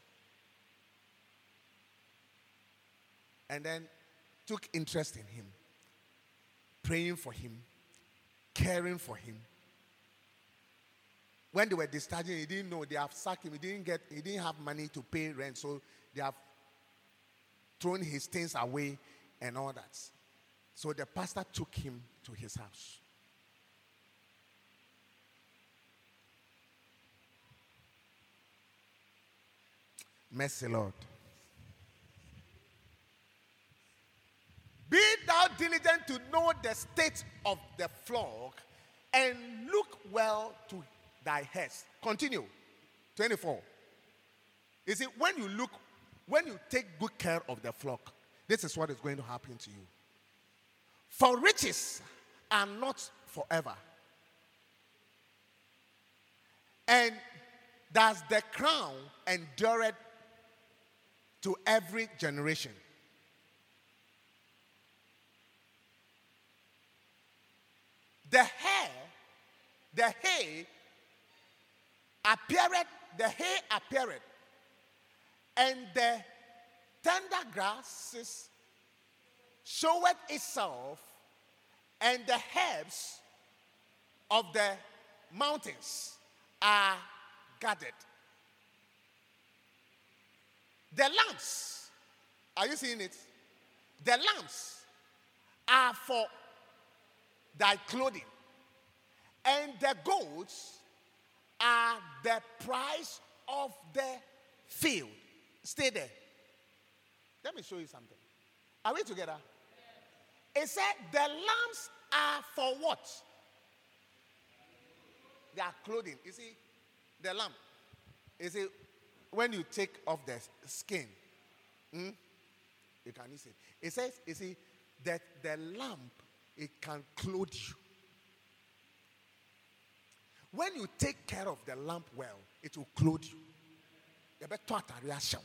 and then took interest in him, praying for him, caring for him. When they were discharging, he didn't know they have sacked him. He didn't get. He didn't have money to pay rent, so they have thrown his things away and all that. So the pastor took him to his house. Mercy, Lord. Be thou diligent to know the state of the flock, and look well to thy herds. Continue. twenty-four. You see, when you look, when you take good care of the flock, this is what is going to happen to you. For riches are not forever, and does the crown endureth to every generation. The hair, the hay appeareth, the hay appeareth, and the tender grasses showeth itself, and the herbs of the mountains are gathered. The lamps, are you seeing it? The lamps are for thy clothing, and the goats are the price of the field. Stay there. Let me show you something. Are we together? It said the lamps are for what? They are clothing. You see, the lamp. You see, when you take off the skin, hmm, you can see. It says, you see, that the lamp, it can clothe you. When you take care of the lamp well, it will clothe you. You better talk a reaction.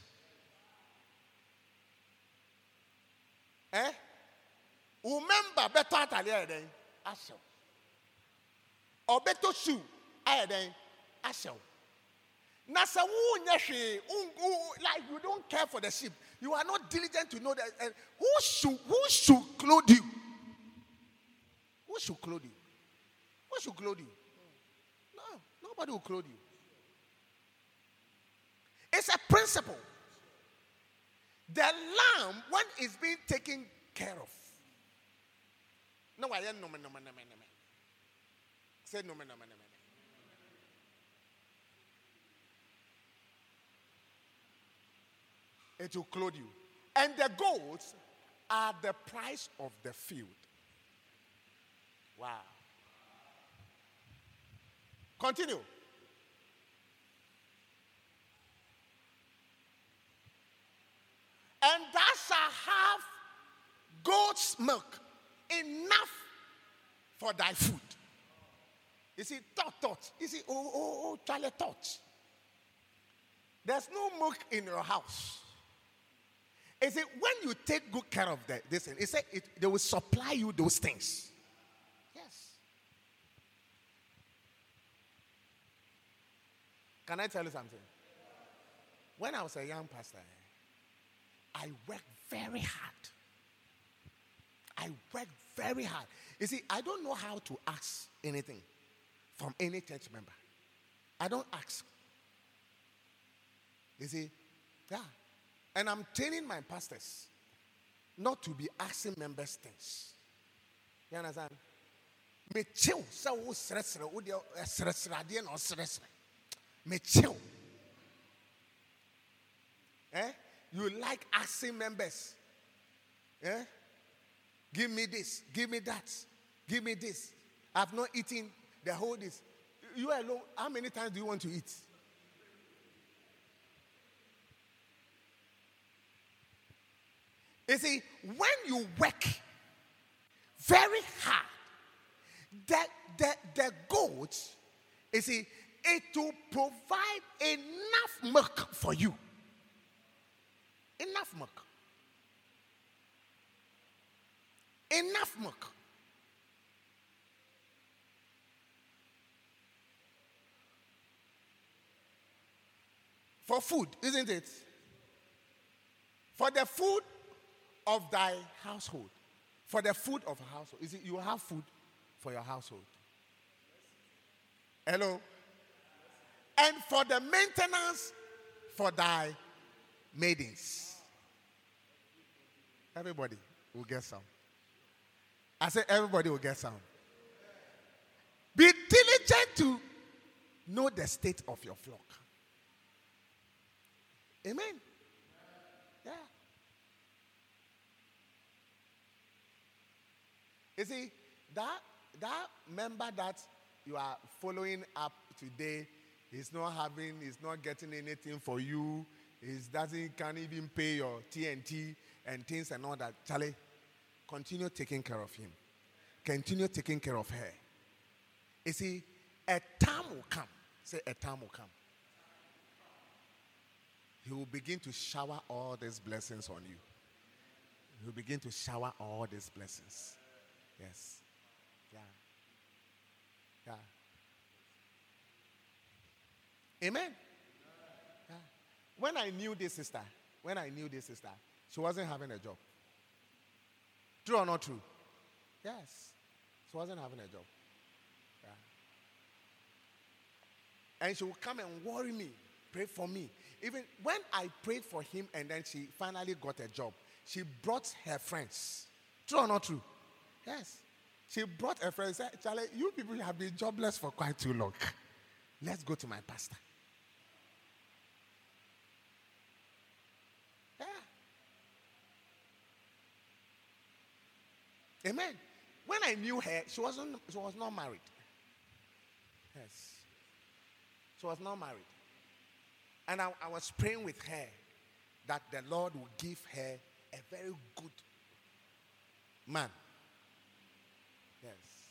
Eh? Remember, better atalier then, asho. Or better shoe, I then, asho. Nasa wu nyeshi, like you don't care for the sheep. You are not diligent to know that. Uh, who should who should clothe you? Who should clothe you? Who should clothe you? No, nobody will clothe you. It's a principle. The lamb, when it's being taken care of. No, I am no man, no man, no man, no man. Say no man, no man, no man. It will clothe you. And the goats are the price of the field. Wow. Continue. And thou shalt have goat's milk enough for thy food. You see, thought, thought. You see, oh, oh, oh, Charlie, thought. There's no milk in your house. You see, when you take good care of the, this thing, it said it, they will supply you those things. Yes. Can I tell you something? When I was a young pastor, I worked very hard. I worked very hard. You see, I don't know how to ask anything from any church member. I don't ask. You see, yeah. And I'm training my pastors not to be asking members things. You understand? Me chill. So who stress who the stress radian or stress? Me chill. Eh? You like asking members? Eh? Give me this. Give me that. Give me this. I've not eaten the whole this. You alone. How many times do you want to eat? You see, when you work very hard, the, the, the goat, you see, it will provide enough milk for you. Enough milk. Enough milk. For food, isn't it? For the food of thy household. For the food of a household. Is it you have food for your household? Hello? And for the maintenance for thy maidens. Everybody will get some. I said everybody will get some. Be diligent to know the state of your flock. Amen. Yeah. You see, that, that member that you are following up today is not having, is not getting anything for you. He doesn't, can't even pay your T N T and things and all that. Charlie, continue taking care of him. Continue taking care of her. You see, a time will come. Say, a time will come. He will begin to shower all these blessings on you. He will begin to shower all these blessings. Yes. Yeah. Yeah. Amen. Yeah. When I knew this sister, when I knew this sister, she wasn't having a job. True or not true? Yes. She wasn't having a job. Yeah. And she would come and worry me, pray for me. Even when I prayed for him and then she finally got a job, she brought her friends. True or not true? Yes. She brought a friend and said, Charlie, you people have been jobless for quite too long. Let's go to my pastor. Yeah. Amen. When I knew her, she wasn't. She was not married. Yes. She was not married. And I, I was praying with her that the Lord would give her a very good man. Yes.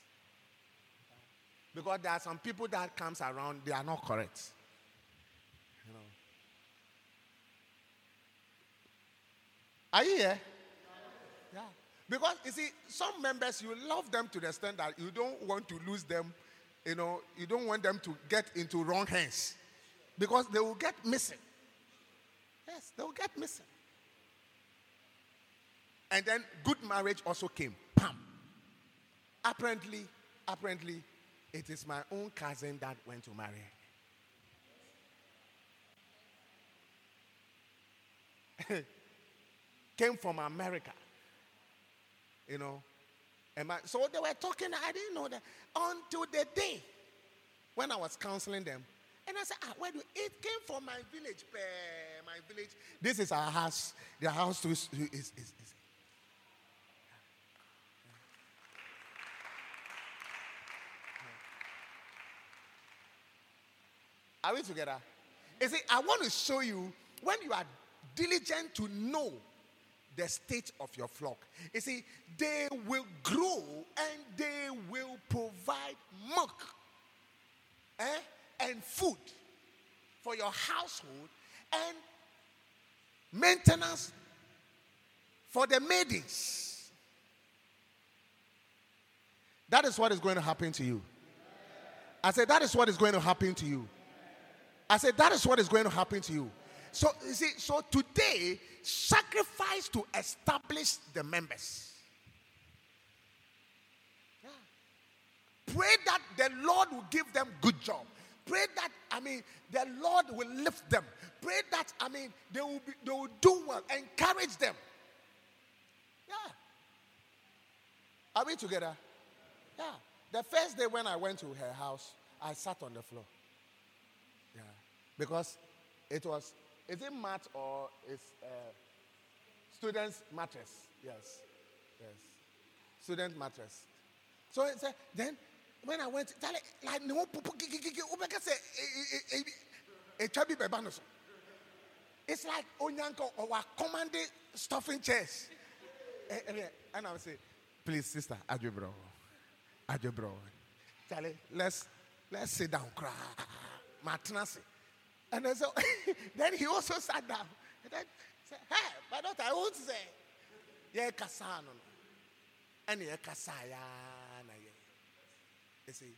Because there are some people that comes around, they are not correct. You know. Are you here? Yeah. Because you see, some members, you love them to the extent that you don't want to lose them. You know, you don't want them to get into wrong hands. Because they will get missing. Yes, they will get missing. And then good marriage also came. Pam. Apparently, apparently, it is my own cousin that went to marry her. Came from America. You know. And my, so they were talking, I didn't know that until the day when I was counseling them. And I said, ah, where do it came from my village, my village. This is our house. Their house too is, is, is, is. Are we together? You see, I want to show you when you are diligent to know the state of your flock. You see, they will grow and they will provide milk eh, and food for your household and maintenance for the maidens. That is what is going to happen to you. I said, that is what is going to happen to you. I said, that is what is going to happen to you. So, you see, so today, sacrifice to establish the members. Yeah. Pray that the Lord will give them good job. Pray that, I mean, the Lord will lift them. Pray that, I mean, they will, be, they will do well. Encourage them. Yeah. Are we together? Yeah. The first day when I went to her house, I sat on the floor. Yeah. Because it was, is it mat or is uh, student's mattress? Yes. Yes. Student mattress. So it said, then when I went, like no it's like Onyanko or commanding stuffing chairs. And I would say, please, sister, Adjo bro. Adjo bro. Charlie, let's let's sit down, cry. Matnasi. And then, so, then he also sat down. And then said, hey, my daughter, I won't say. Yeah, kasano. And yeah, kasaya. You see.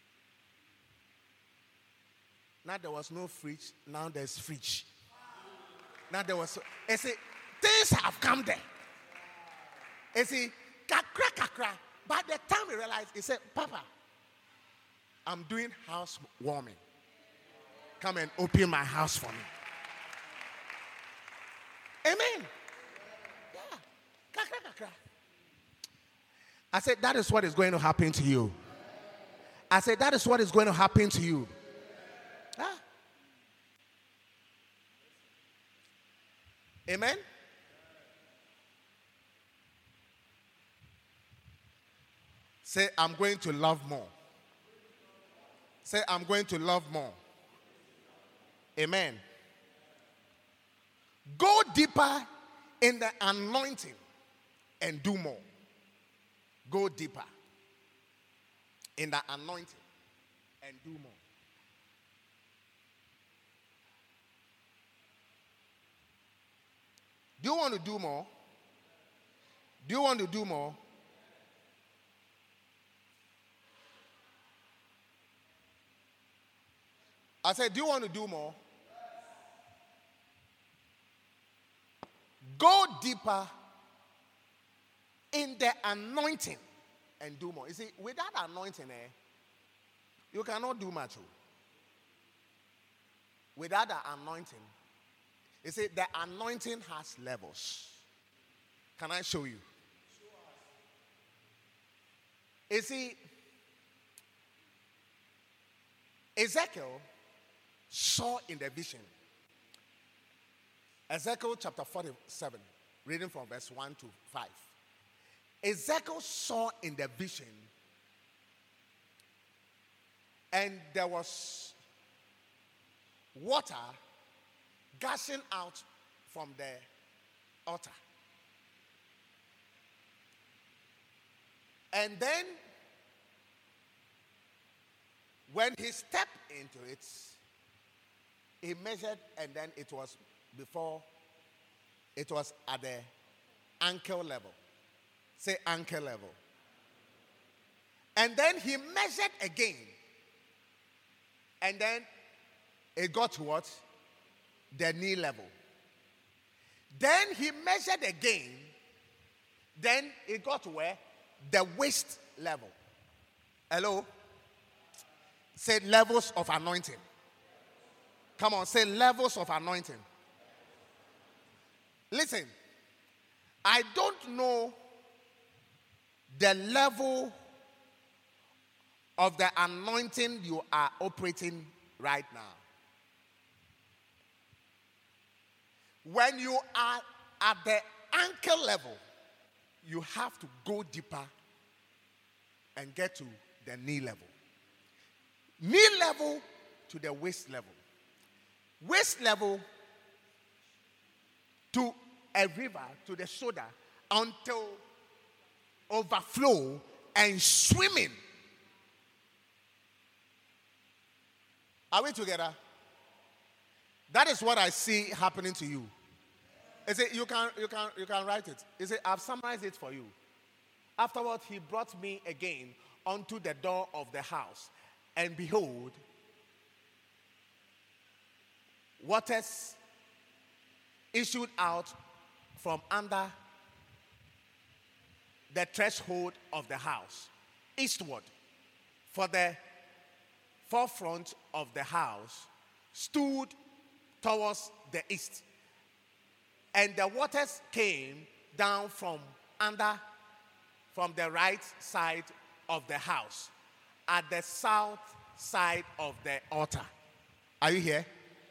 Now there was no fridge. Now there's fridge. Now there was. You see, things have come there. You see, kakra kakra. By the time he realized, he said, Papa, I'm doing house warming. Come and open my house for me. Amen. Yeah. Kakra kakra. I said, that is what is going to happen to you. I said, that is what is going to happen to you. Huh? Amen? Say, I'm going to love more. Say, I'm going to love more. Amen. Go deeper in the anointing and do more. Go deeper in the anointing and do more. Do you want to do more? Do you want to do more? I said, do you want to do more? Go deeper in the anointing and do more. You see, without anointing, eh, you cannot do much. Without the anointing, you see, the anointing has levels. Can I show you? You see, Ezekiel saw in the vision. Ezekiel chapter forty-seven, reading from verse one to five. Ezekiel saw in the vision, and there was water gushing out from the altar. And then, when he stepped into it, he measured, and then it was before, it was at the ankle level. Say ankle level. And then he measured again. And then it got to what? The knee level. Then he measured again. Then it got to where? The waist level. Hello? Say levels of anointing. Come on, say levels of anointing. Listen, I don't know the level of the anointing you are operating right now. When you are at the ankle level, you have to go deeper and get to the knee level. Knee level to the waist level. Waist level to a river, to the shoulder, until overflow and swimming. Are we together? That is what I see happening to you. Is it, you can you can you can write it. Is it, I've summarized it for you. Afterward, he brought me again unto the door of the house, and behold, waters issued out from under the threshold of the house, eastward. For the forefront of the house stood towards the east. And the waters came down from under, from the right side of the house, at the south side of the altar. Are you here?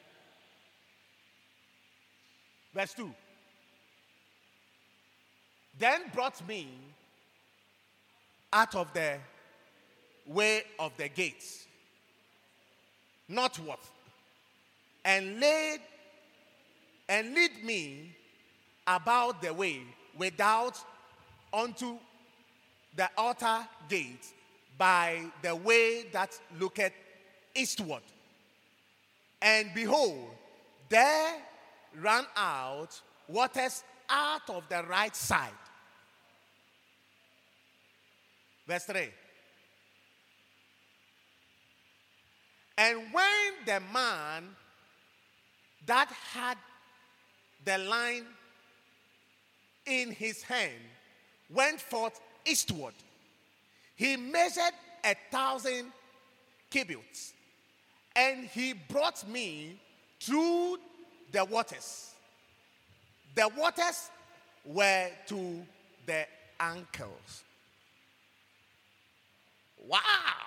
Verse two. Then brought me out of the way of the gates, northward, and laid and lead me about the way without unto the altar gate by the way that looketh eastward. And behold, there ran out waters out of the right side. Verse three. And when the man that had the line in his hand went forth eastward, he measured a thousand cubits, and he brought me through the waters. The waters were to the ankles. Wow.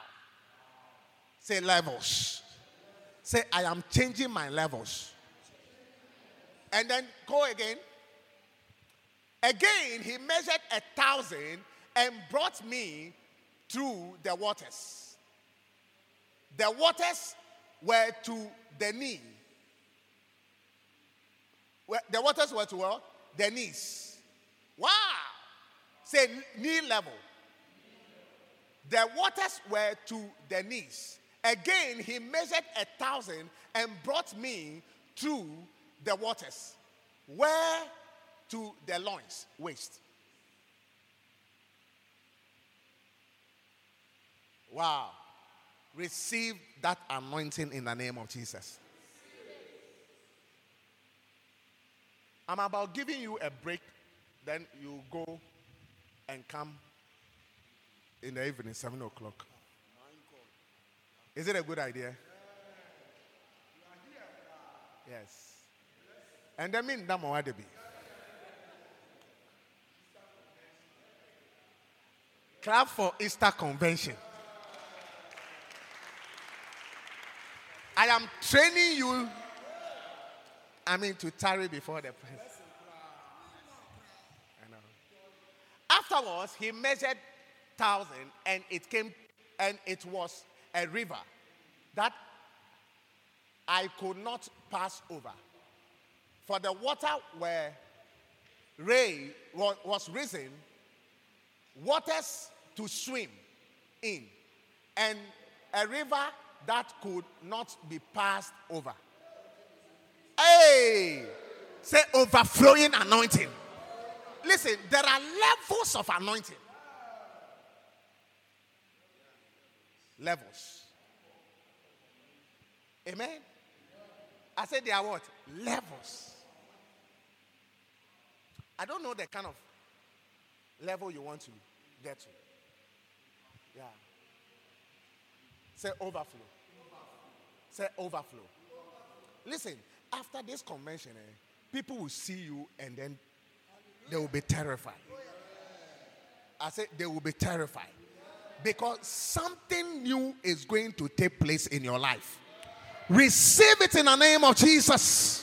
Say levels. Say, I am changing my levels. And then go again. Again, he measured a thousand and brought me through the waters. The waters were to the knee. The waters were to what? The knees. Wow. Say knee level. The waters were to the knees. Again, he measured a thousand and brought me through the waters. Where? To the loins, waist. Wow. Receive that anointing in the name of Jesus. I'm about giving you a break, then you go and come in the evening, seven o'clock. Is it a good idea? Yes. And I mean, that more be. Clap for Easter Convention. I am training you, I mean, to tarry before the presence. I know. afterwards, he measured thousand, and it came, and it was a river that I could not pass over. For the water were ray was risen, waters to swim in, and a river that could not be passed over. Hey, say overflowing anointing. Listen, there are levels of anointing. Levels. Amen. I said they are what? Levels. I don't know the kind of level you want to get to. Yeah. Say overflow. Say overflow. Listen, after this convention, eh, people will see you and then they will be terrified. I said they will be terrified. Because something new is going to take place in your life. Receive it in the name of Jesus.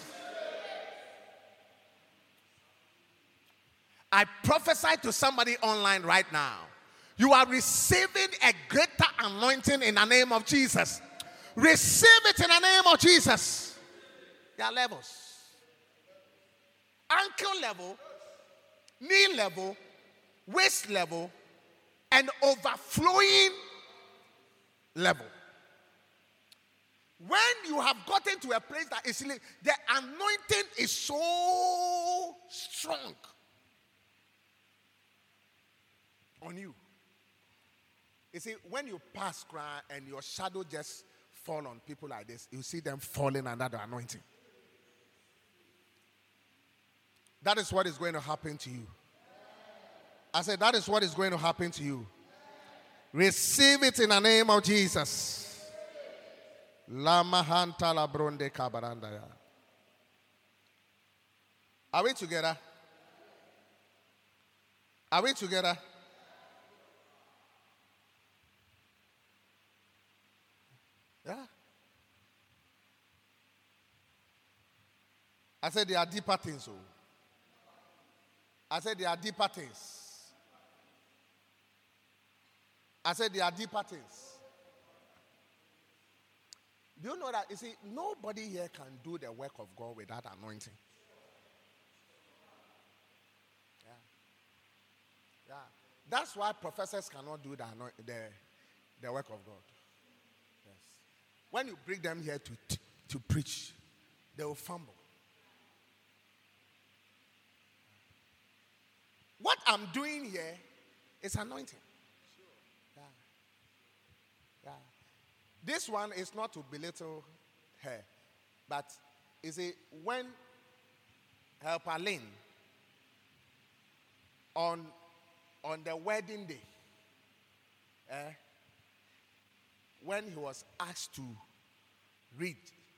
I prophesy to somebody online right now. You are receiving a greater anointing in the name of Jesus. Receive it in the name of Jesus. There are levels. Ankle level, knee level, waist level, and overflowing level. When you have gotten to a place that is, the anointing is so strong on you. You see, when you pass cry and your shadow just fall on people like this, you see them falling under the anointing. That is what is going to happen to you. I said, that is what is going to happen to you. Receive it in the name of Jesus. Lamahanta la bronde kabarandaya. Are we together? Are we together? Yeah. I said there are deeper things. Oh. I said there are deeper things. I said there are deeper things. Do you know that, you see, nobody here can do the work of God without anointing. Yeah. Yeah. That's why professors cannot do the, the, the work of God. Yes. When you bring them here to, to preach, they will fumble. What I'm doing here is anointing. Yeah. Yeah. This one is not to belittle her, but you see, when Helper Lynn, on, on the wedding day, eh, when he was asked to read,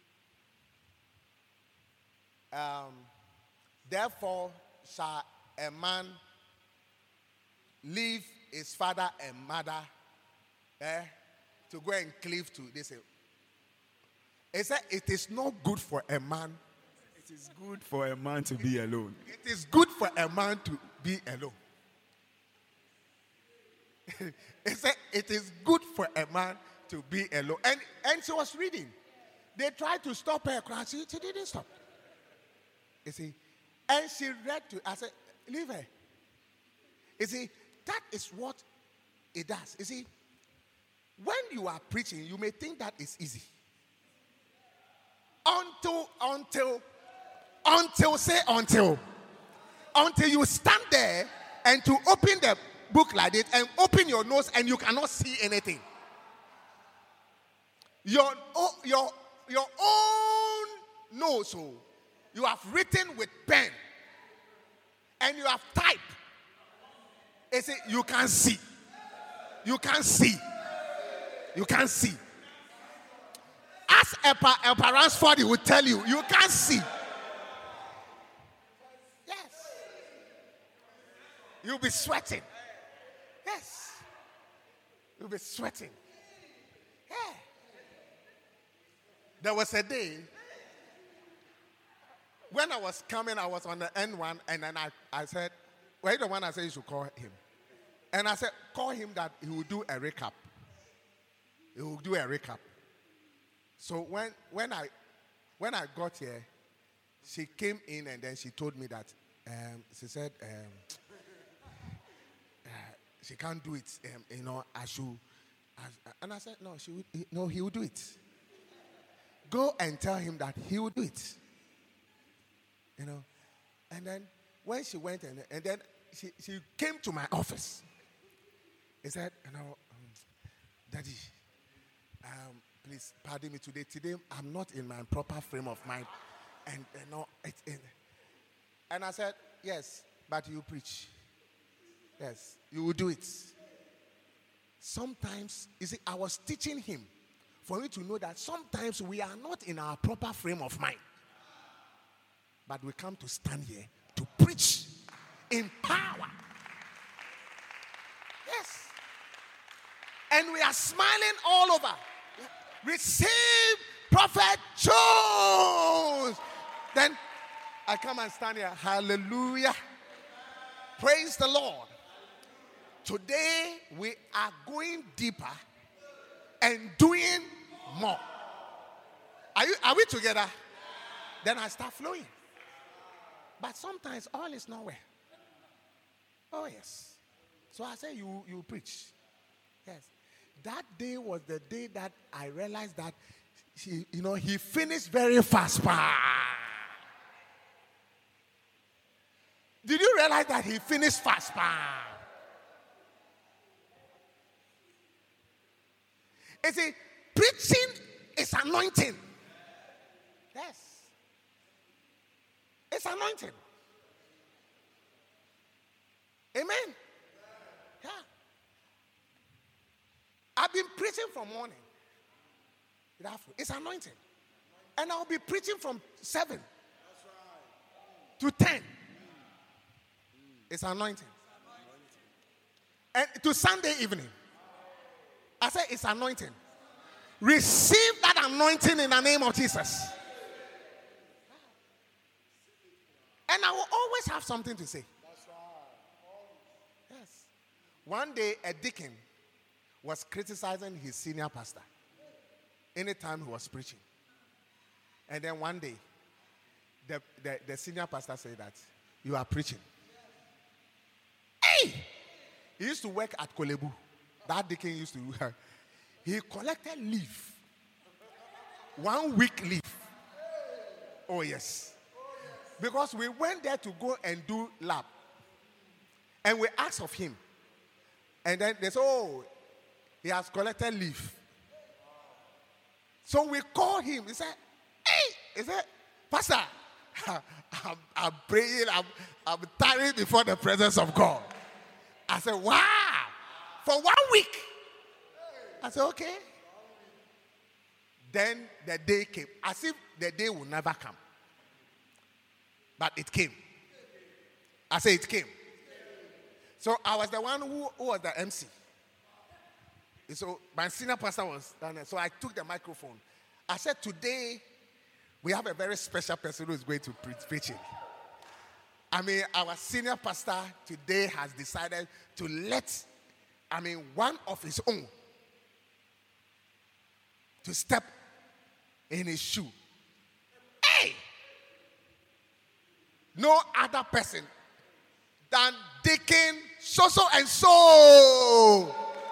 um, therefore shall a man leave his father and mother, eh, to go and cleave to this. He said, it is not good for a man. It is good for a man to be alone. It is good for a man to be alone. He said, it is good for a man to be alone. And, and she was reading. They tried to stop her crying. She, she didn't stop. You see, and she read to, I said, leave her. You see, that is what it does. You see, when you are preaching, you may think that is easy. Until, until, until, say until. Until you stand there and to open the book like this and open your nose and you cannot see anything. Your, your, your own nose, oh, you have written with pen and you have typed. You see, you can't see. You can't see. You can't see. As Elpa Ransford will tell you, you can't see. Yes. You'll be sweating. Yes. You'll be sweating. Yeah. There was a day when I was coming, I was on the N one, and then I, I said, well, the one I said you should call him. And I said, call him that he will do a recap. He will do a recap. So when when I when I got here, she came in and then she told me that um, she said um, uh, she can't do it. Um, you know, I should. I, and I said, no, she would, he, no, he will do it. Go and tell him that he will do it. You know, and then when she went and and then she she came to my office. He said, you know, um, Daddy, um, please pardon me today. Today I'm not in my proper frame of mind, and you know, it, it, and I said, yes, but you preach. Yes, you will do it. Sometimes, you see, I was teaching him for you to know that sometimes we are not in our proper frame of mind, but we come to stand here to preach in power. Yes. And we are smiling all over. Receive Prophet Jones. Then I come and stand here. Hallelujah. Praise the Lord. Today we are going deeper and doing more. Are you are we together? Then I start flowing. But sometimes all is nowhere. Oh yes. So I say you you preach. Yes. That day was the day that I realized that he, you know, he finished very fast. Did you realize that he finished fast? You see, preaching is anointing. Yes. It's anointing. Amen. Yeah. I've been preaching from morning. It's anointing. And I'll be preaching from seven to ten. It's anointing. And to Sunday evening. I say it's anointing. Receive that anointing in the name of Jesus. And I will always have something to say. Yes. One day a deacon was criticizing his senior pastor anytime he was preaching. And then one day the, the, the senior pastor said that you are preaching. Hey! He used to work at Kolebu. That deacon used to work. He collected leave. One week leave. Oh, yes. Because we went there to go and do lab. And we asked of him. And then they said, oh, he has collected leave. So we called him. He said, hey, he said, Pastor, I'm, I'm praying, I'm, I'm tarrying before the presence of God. I said, wow, for one week. I said, okay. Then the day came, as if the day will never come. But it came. I said it came. So I was the one who, who was the M C. So my senior pastor was down there. So I took the microphone. I said, today we have a very special person who is going to pre- preach it. I mean, our senior pastor today has decided to let, I mean, one of his own to step in his shoe. Hey! No other person than Deacon so-so and so.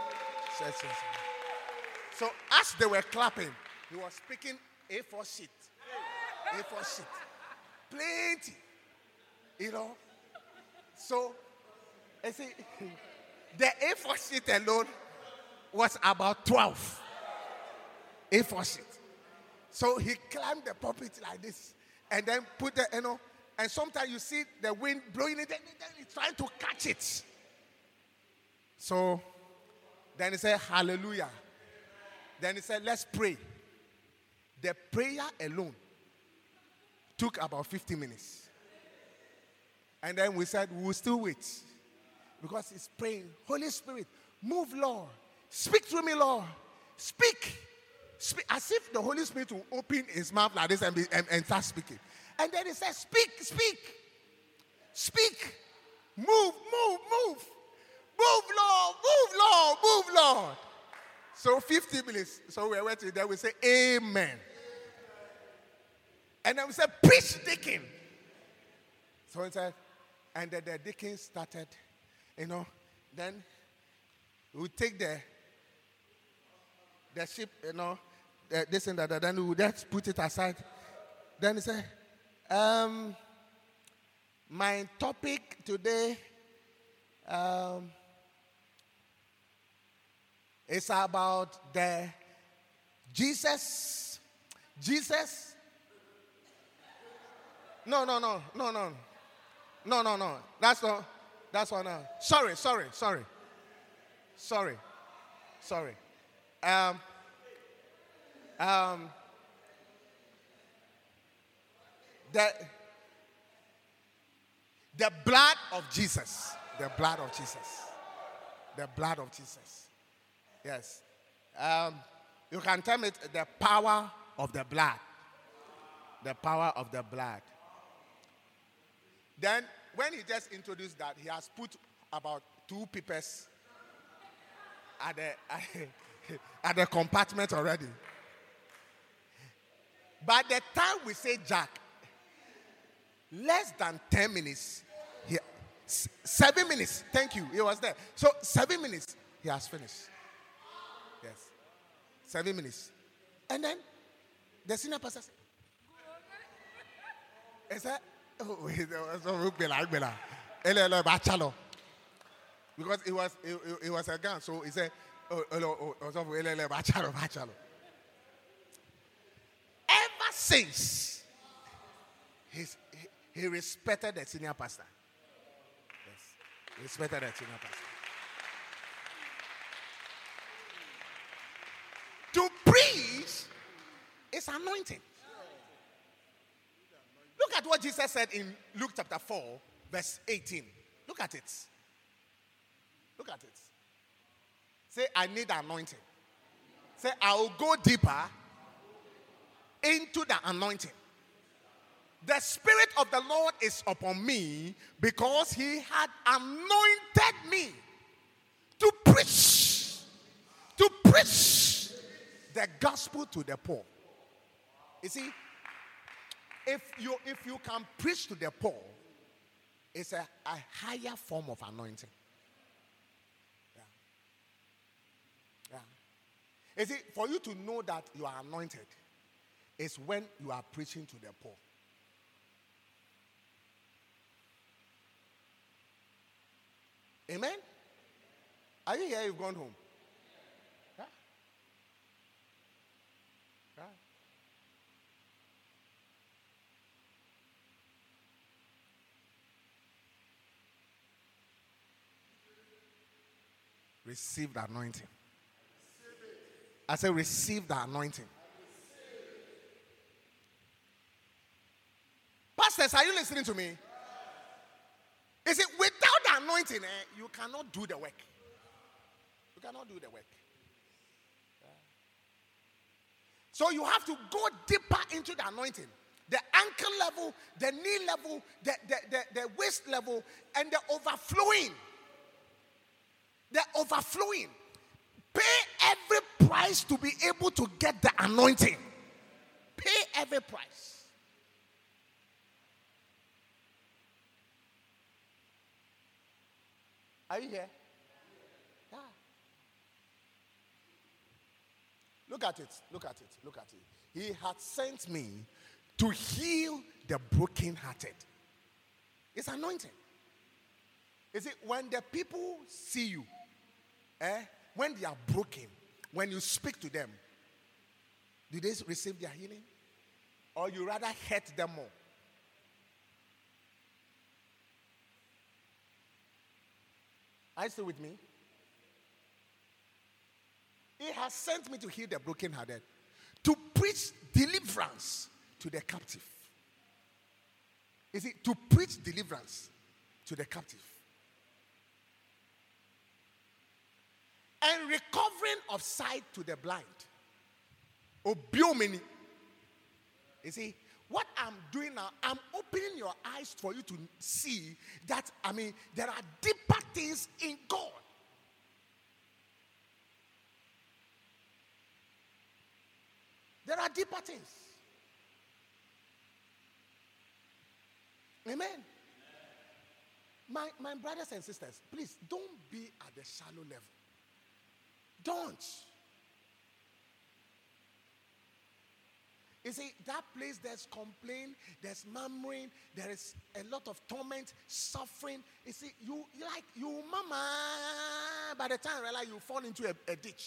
So as they were clapping, he was speaking A four sheet. A four sheet. Plenty. You know? So, you see, the A four sheet alone was about twelve. A four sheet. So he climbed the pulpit like this and then put the, you know, and sometimes you see the wind blowing it, and then he's trying to catch it. So then he said, hallelujah. Then he said, let's pray. The prayer alone took about fifty minutes. And then we said, we will still wait. Because he's praying, Holy Spirit, move, Lord. Speak through me, Lord. Speak. Speak. As if the Holy Spirit will open his mouth like this and, be, and, and start speaking. And then he says, speak, speak. Speak. Move, move, move. Move, Lord, move, Lord, move, Lord. So fifty minutes. So we're waiting. Then we say, Amen. And then we say, preach, deacon. So he said, and then the deacon started, you know, then we take the the sheep, you know, the, this and that, then we would just put it aside. Then he said, um, my topic today um, is about the Jesus, Jesus. No, no, no, no, no, no, no, no. That's not. That's one. Uh, sorry, sorry, sorry, sorry, sorry. Um, um, the the blood of Jesus, the blood of Jesus, the blood of Jesus. Yes. Um, you can term it the power of the blood. The power of the blood. Then, when he just introduced that, he has put about two papers at the, at the compartment already. By the time we say Jack, less than ten minutes, he, seven minutes, thank you, he was there. So, seven minutes, he has finished. Yes. Seven minutes. And then, the senior pastor said, he said, oh, because it was it, it was a gun, so he said, oh, oh, oh, oh, ever since he's, he, he respected the senior pastor. Yes, he respected the senior pastor. To preach is anointing. Look at what Jesus said in Luke chapter four, verse eighteen. Look at it. Look at it. Say, I need anointing. Say, I will go deeper into the anointing. The Spirit of the Lord is upon me because he had anointed me to preach, to preach the gospel to the poor. You see, If you if you can preach to the poor, it's a, a higher form of anointing. Yeah. Yeah. You see, for you to know that you are anointed is when you are preaching to the poor. Amen? Are you here? You've gone home? Yeah. Yeah. Receive the anointing. I say, receive the anointing. Pastors, are you listening to me? Is it without the anointing, eh, you cannot do the work. You cannot do the work. Yeah. So you have to go deeper into the anointing. The ankle level, the knee level, the, the, the, the waist level, and the overflowing. The overflowing. Pay every price to be able to get the anointing. Pay every price. Are you here? Yeah. Look at it. Look at it. Look at it. He had sent me to heal the brokenhearted. It's anointing. Is it when the people see you? Eh? When they are broken, when you speak to them, do they receive their healing? Or you rather hurt them more? Are you still with me? He has sent me to heal the brokenhearted, to preach deliverance to the captive. Is it to preach deliverance to the captive? And recovering of sight to the blind. Obiomini. You see, what I'm doing now, I'm opening your eyes for you to see that, I mean, there are deeper things in God. There are deeper things. Amen. My, my brothers and sisters, please don't be at the shallow level. Don't. You see, that place there's complaint, there's murmuring, there is a lot of torment, suffering. You see, you you like you mama, by the time you realize you fall into a, a ditch.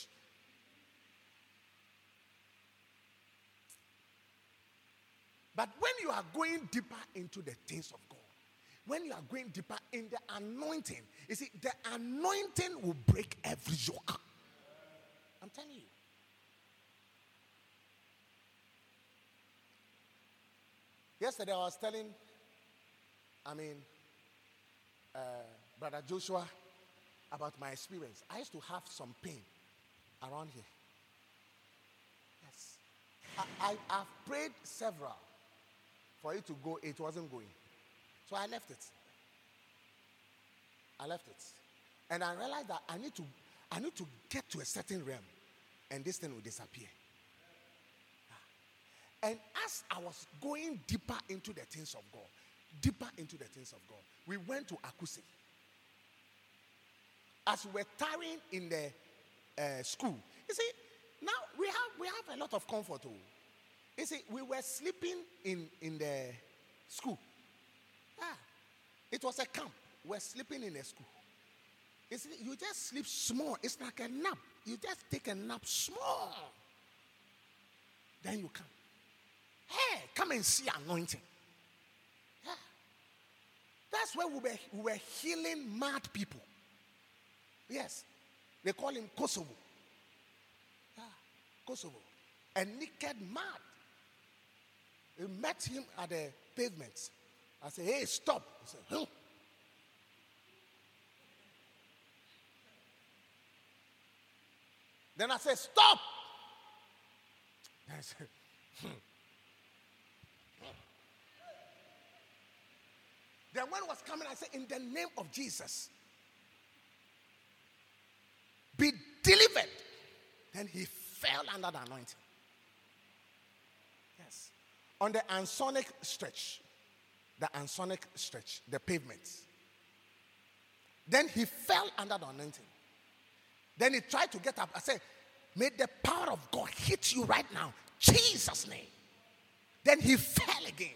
But when you are going deeper into the things of God, when you are going deeper in the anointing, you see, the anointing will break every yoke. I'm telling you. Yesterday I was telling, I mean, uh, Brother Joshua about my experience. I used to have some pain around here. Yes. I, I, I've prayed several for it to go. It wasn't going. So I left it. I left it. And I realized that I need to, I need to get to a certain realm and this thing will disappear. And as I was going deeper into the things of God, deeper into the things of God, we went to Akuse. As we were tarrying in the uh, school, you see, now we have we have a lot of comfort. Oh. You see, we were sleeping in, in the school. Ah, it was a camp. We were sleeping in the school. You see, you just sleep small. It's like a nap. You just take a nap small. Then you come. Hey, come and see anointing. Yeah. That's where we were, we were healing mad people. Yes. They call him Kosovo. Yeah. Kosovo. A naked mad. We met him at the pavement. I said, hey, stop. He said, huh? Then I said, stop. Then I said, hmm. Then when it was coming, I said, in the name of Jesus, be delivered. Then he fell under the anointing. Yes. On the ansonic stretch, the ansonic stretch, the pavement. Then he fell under the anointing. Then he tried to get up. I said, may the power of God hit you right now. Jesus' name. Then he fell again.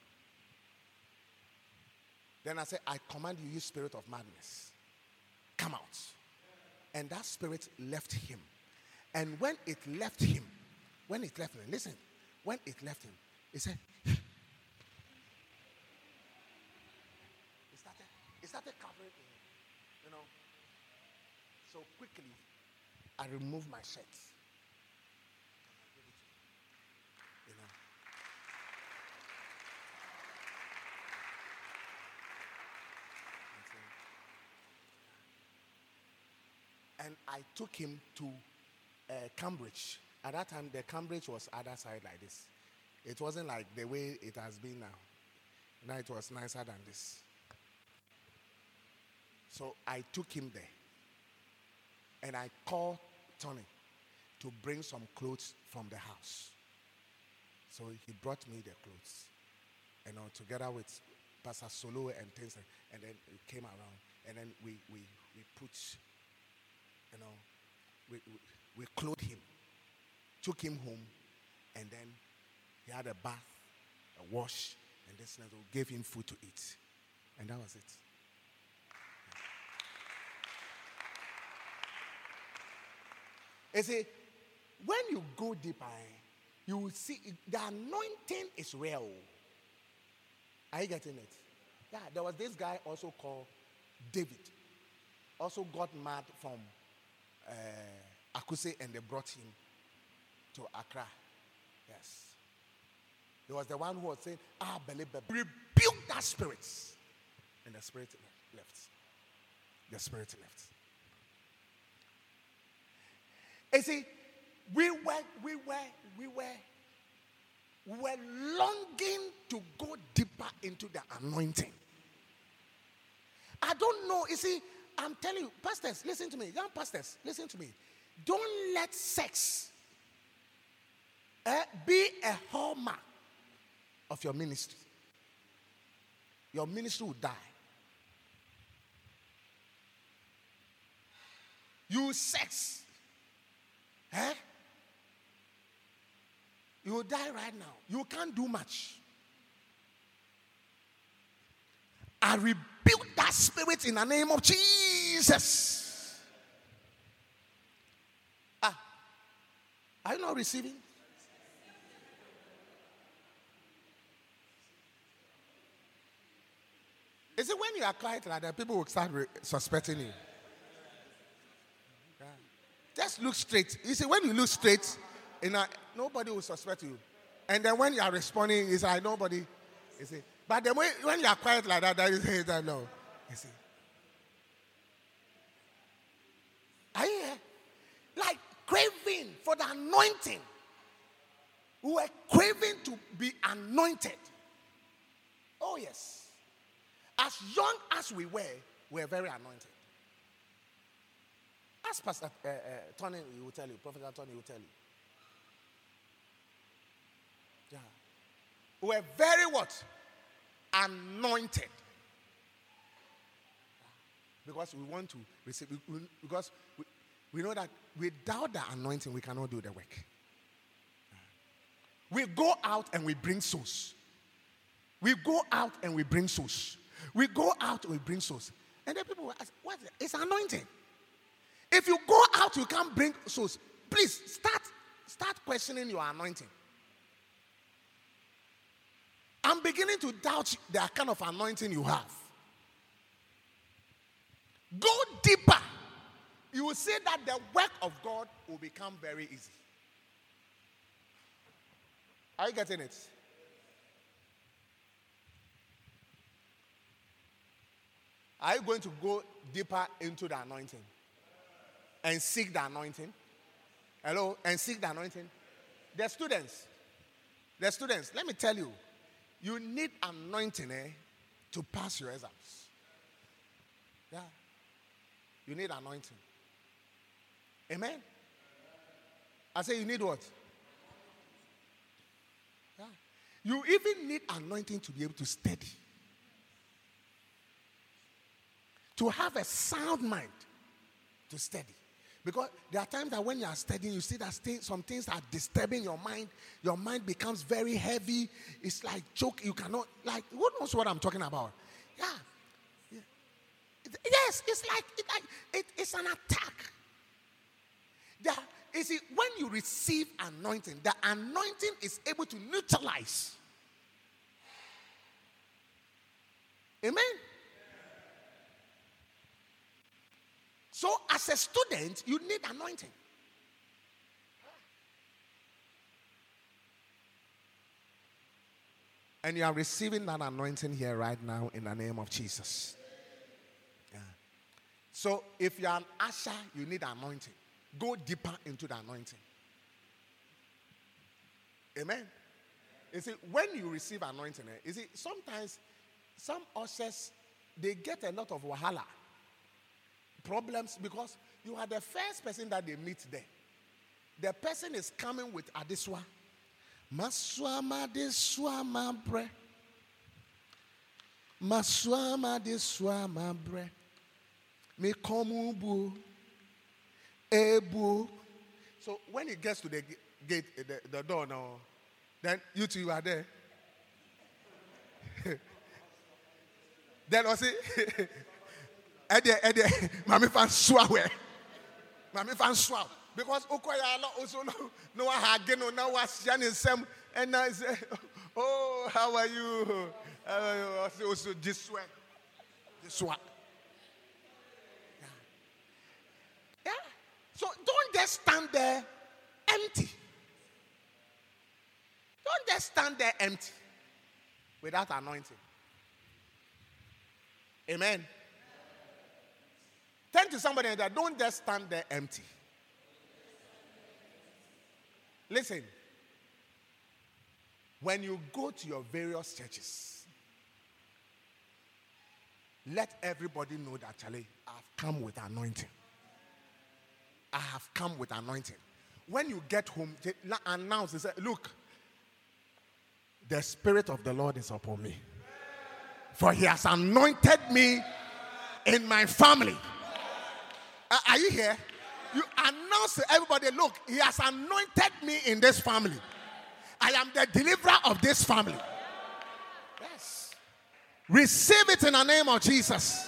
Then I said, I command you, you spirit of madness, come out. And that spirit left him. And when it left him, when it left him, listen, when it left him, he said, he started, he started covering him, you know. So quickly, I removed my shirt. You know. And I took him to uh, Cambridge. At that time, the Cambridge was other side like this. It wasn't like the way it has been now. Now it was nicer than this. So I took him there. And I called Tony to bring some clothes from the house. So he brought me the clothes. You know, together with Pastor Solo and things. And then it came around. And then we, we, we put... You know, we, we, we clothed him, took him home, and then he had a bath, a wash, and this and that. We gave him food to eat. And that was it. You see, when you go deeper, you will see the anointing is real. Are you getting it? Yeah, there was this guy also called David. Also got mad from Uh, Akuse, and they brought him to Accra. Yes. He was the one who was saying, ah, believe, rebuke that spirit. And the spirit left. The spirit left. You see, we were, we were, we were, we were longing to go deeper into the anointing. I don't know, you see, I'm telling you, pastors, listen to me. Young pastors, listen to me. Don't let sex Eh, be a hallmark of your ministry. Your ministry will die. You sex. Eh? You will die right now. You can't do much. I rebuke that spirit in the name of Jesus. Ah, are you not receiving? Is it when you are quiet like that, people will start re- suspecting you? Yeah. Just look straight. You see, when you look straight, in a, nobody will suspect you. And then when you are responding, it's like nobody. You see. But then when, when you are quiet like that, that you say that no. You see. Are you here? Like craving for the anointing. We were craving to be anointed. Oh yes. As young as we were, we were very anointed. As Pastor uh, uh, Tony will tell you, Prophet Tony will tell you. Yeah. We were very what? Anointed. Because we want to receive, because we, we know that without the anointing, we cannot do the work. We go out and we bring souls. We go out and we bring souls. We go out and we bring souls. And then people will ask, what is it? It's anointing. If you go out, you can't bring souls. Please start, start questioning your anointing. I'm beginning to doubt the kind of anointing you have. Go deeper. You will see that the work of God will become very easy. Are you getting it? Are you going to go deeper into the anointing? And seek the anointing? Hello? And seek the anointing? The students. The students, let me tell you. You need anointing eh, to pass your exams. Yeah. You need anointing. Amen? I say you need what? Yeah. You even need anointing to be able to study. To have a sound mind to study. Because there are times that when you are studying, you see that some things are disturbing your mind. Your mind becomes very heavy. It's like joke. You cannot, like, who knows what I'm talking about? Yeah. yeah. Yes, it's like, it, like it, it's an attack. The, you see, when you receive anointing, the anointing is able to neutralize. Amen? So as a student, you need anointing. And you are receiving that anointing here right now in the name of Jesus. Yeah. So if you are an usher, you need anointing. Go deeper into the anointing. Amen. You see, when you receive anointing, you see, sometimes some ushers, they get a lot of wahala. Problems because you are the first person that they meet there. The person is coming with adiswa. Maswama deswama bre. Maswama deswama bre. Me komubu. Ebu. So when it gets to the gate, the, the door now, then you two are there. Then I say, Eddie, Eddie, Mami fan swawe. Mami fan swawe. Because Okoya also no one had no now was Jan in some and I say, oh, how are you? How are you? Also this way. This one. Yeah. Yeah. So don't just stand there empty. Don't just stand there empty without anointing. Amen. Turn to somebody and say, don't just stand there empty. Listen. When you go to your various churches, let everybody know that, Charlie, I've come with anointing. I have come with anointing. When you get home, they announce, they say, look, the Spirit of the Lord is upon me. For he has anointed me in my family. Uh, are you here? You announce to everybody, look, he has anointed me in this family. I am the deliverer of this family. Yes. Receive it in the name of Jesus.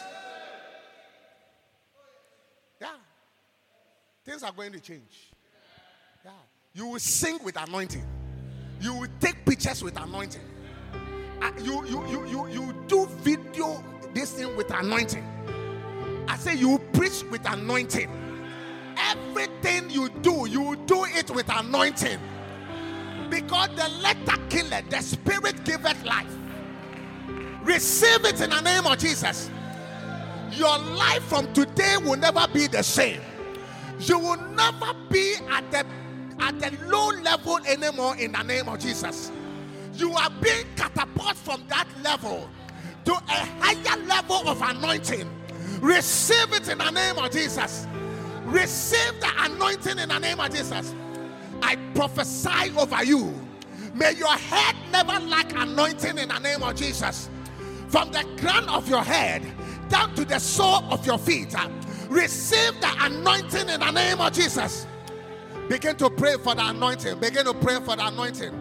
Yeah. Things are going to change. Yeah. You will sing with anointing. You will take pictures with anointing. Uh, you, you, you, you, you do video this thing with anointing. I say you preach with anointing. Everything you do, you do it with anointing. Because the letter killeth, the Spirit giveth life. Receive it in the name of Jesus. Your life from today will never be the same. You will never be at the at the low level anymore in the name of Jesus. You are being catapulted from that level to a higher level of anointing. Receive it in the name of Jesus. Receive the anointing in the name of Jesus. I prophesy over you. May your head never lack anointing in the name of Jesus. From the crown of your head down to the sole of your feet, receive the anointing in the name of Jesus. Begin to pray for the anointing. Begin to pray for the anointing.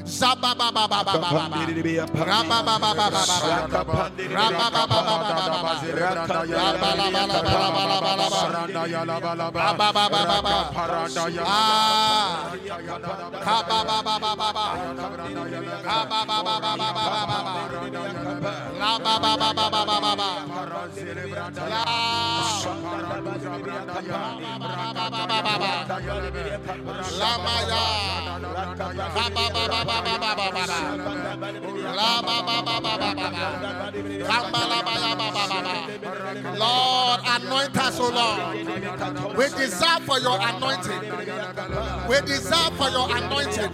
Lord, anoint us, O Lord. We desire for your anointing. We desire for your anointing.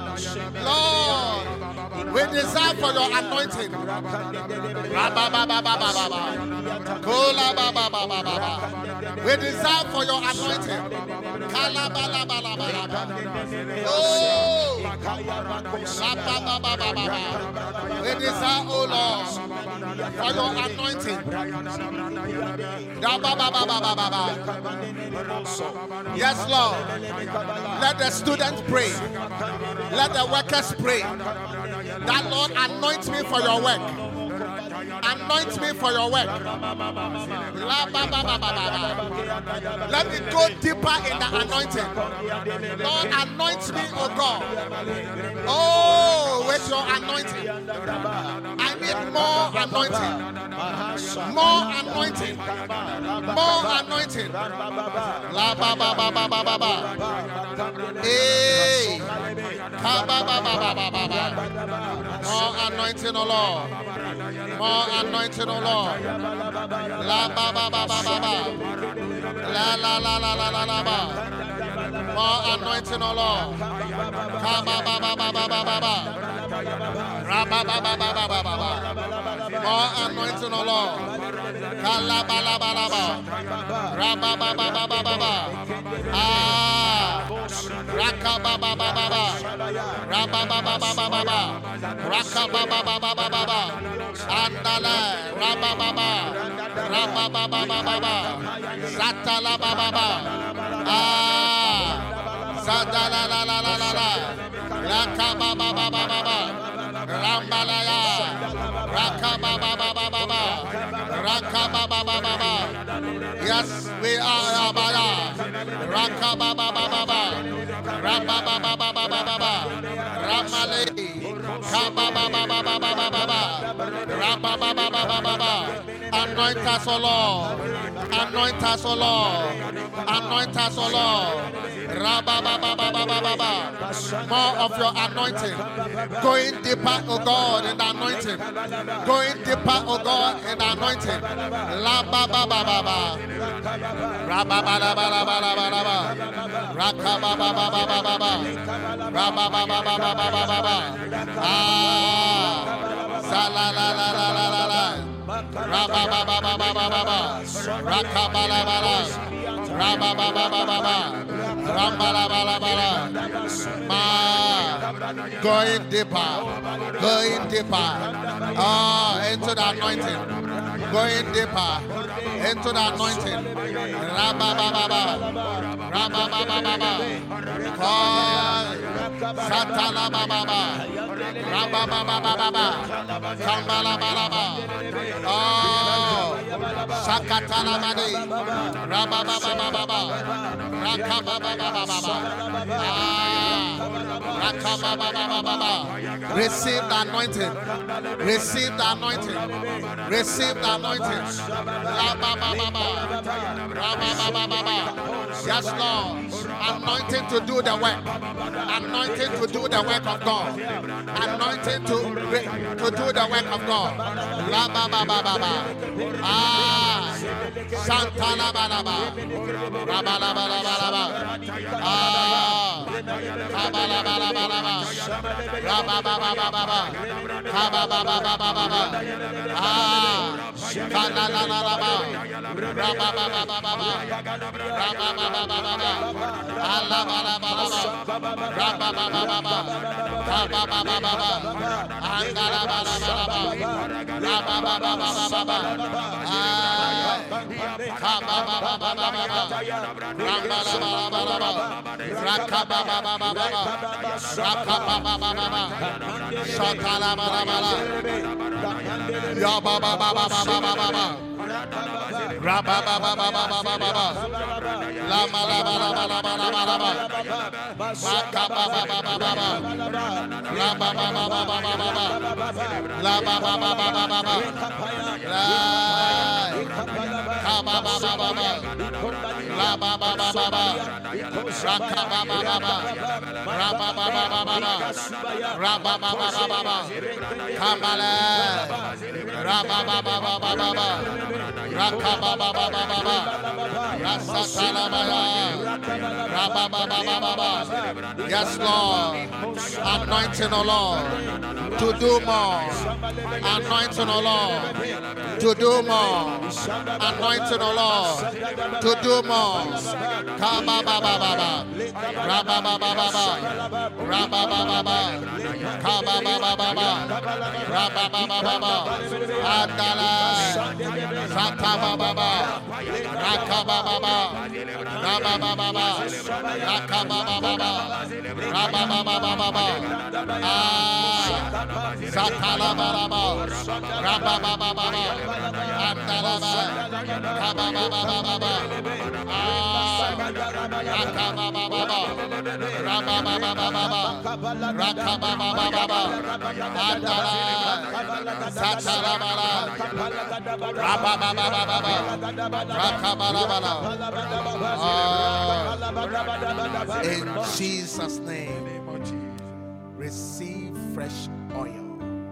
Lord, we desire for your anointing. We desire for your anointing. Oh, we desire, oh Lord, for your anointing. Yes, Lord. Let the students pray. Let the workers pray. That Lord, anoint me for your work. Anoint me for your work. Let me go deeper in the anointing. Lord, anoint me, oh God. Oh, with your anointing. I need more anointing. More anointing. More anointing. La ba ba ba ba ba ba ba. Hey. Ka ba ba ba ba ba ba. More anointing, oh Lord. More anointing, oh Lord. La ba ba ba ba ba ba. La la la la la la la ba. More anointing, oh Lord. Ka ba ba ba ba ba ba ba ba. Ra ba ba ba ba ba ba ba ba. More anointing, oh Lord. Ka la ba la ba la ba. Ra ba ba ba ba ba ba ba. Ah. Ra ka ba ba ba ba ba. Ra ba ba ba ba ba ba ba. Ra ka ba ba ba ba ba ba ba. Andala, Rababa, Rababa, Baba, Satala, Baba, Ah, Sadala, la la la la la, Rakaba, Baba, Baba, Rambalaya, Rakaba, Baba, Baba, Rakaba, Baba, Baba. Yes, we are Abaya, Rakaba, Baba, Baba, Rababa, Baba, Baba, Ramale. Anoint us, O Lord. Anoint us, O Lord. Anoint us, O Lord. More of your anointing. Going deeper, O God, in the anointing. Going deeper, O God, in the anointing. La ba ba ba ba ba. Ra ba ba ba ba ba ba ba ba. Ra ka ba ba ba ba ba ba ba. Ra ba ba ba ba ba ba ba ba. Ah, sa la la la la la la la. Ra ba ba ba ba ba ba ba ba. Ra ka ba la ba la. Ra ba ba ba ba ba ba. Ram ba la ba la ba la. Going deeper. Going deeper. Ah, into the anointing. Going deeper. Into the anointing. Rabababa. Rabababa. Satala Baba. Rabababa. Kambala Baba. Oh, Sakatala Madi. Rabababa. Rakababa. Receive the anointing. Receive the anointing. Receive the anointing. Yes, Lord. Anointing to do the work. Anointing to do the work of God. Anointing to, to do the work of God. Ah, Santana Balaba. Rabalabalaba. Ah, Kabalabalaba. Rababababa. Kababababa. Ah, Kalalalaba. Rababababa. Rababababa. Alabalabalaba. Rababababa. Kababababa. Andalabalabalaba. Rababababa. Ah, Kababababa. Rabalabalaba. Rakababababa. Rakababababa. Shakalabalabala. Yabababababa. Rabababababa. Lamalabalabalaba. Rakababababa. Rabababababa. Labababababa. Kababababa. Lababababa. Rakababababa. Rabababababa. Rabababababa. Kamala. Rabababababa. Rakababababa. Rasatalabaya. Rabababababa. Yes, Lord. Anointing, O Lord, to do more. Anointing, O Lord, to do more. Anointing, O Lord, to do more. Kababababa. Rababababa. Rababababa. Kababababa. Rababababa. Andala. Satabababa. Rakabababa. Rababababa. Rakabababa. Rababababa. Ah. Satalabalaba. Rababababa. Andalaba. Kababababa. Ah. Rakabababa. Rababababa. Rakabababa. Andala. Satalabala. Rababababa. Rakabalabala. Ah. In Jesus' name, receive fresh oil.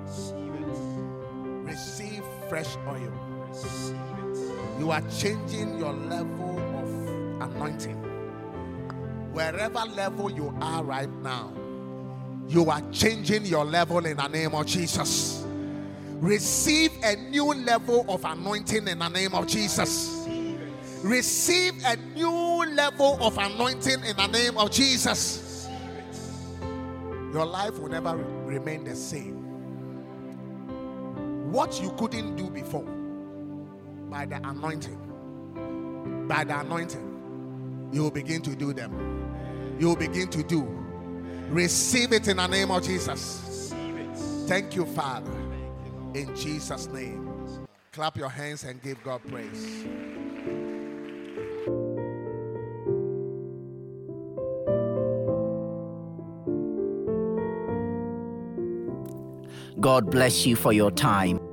Receive fresh oil. You are changing your level of anointing. Wherever level you are right now, you are changing your level in the name of Jesus. Receive a new level of anointing in the name of Jesus. Receive a new level of anointing in the name of Jesus. Your life will never remain the same. What you couldn't do before, by the anointing, by the anointing, you will begin to do them. You will begin to do. Receive it in the name of Jesus. Thank you, Father. In Jesus' name. Clap your hands and give God praise. God bless you for your time.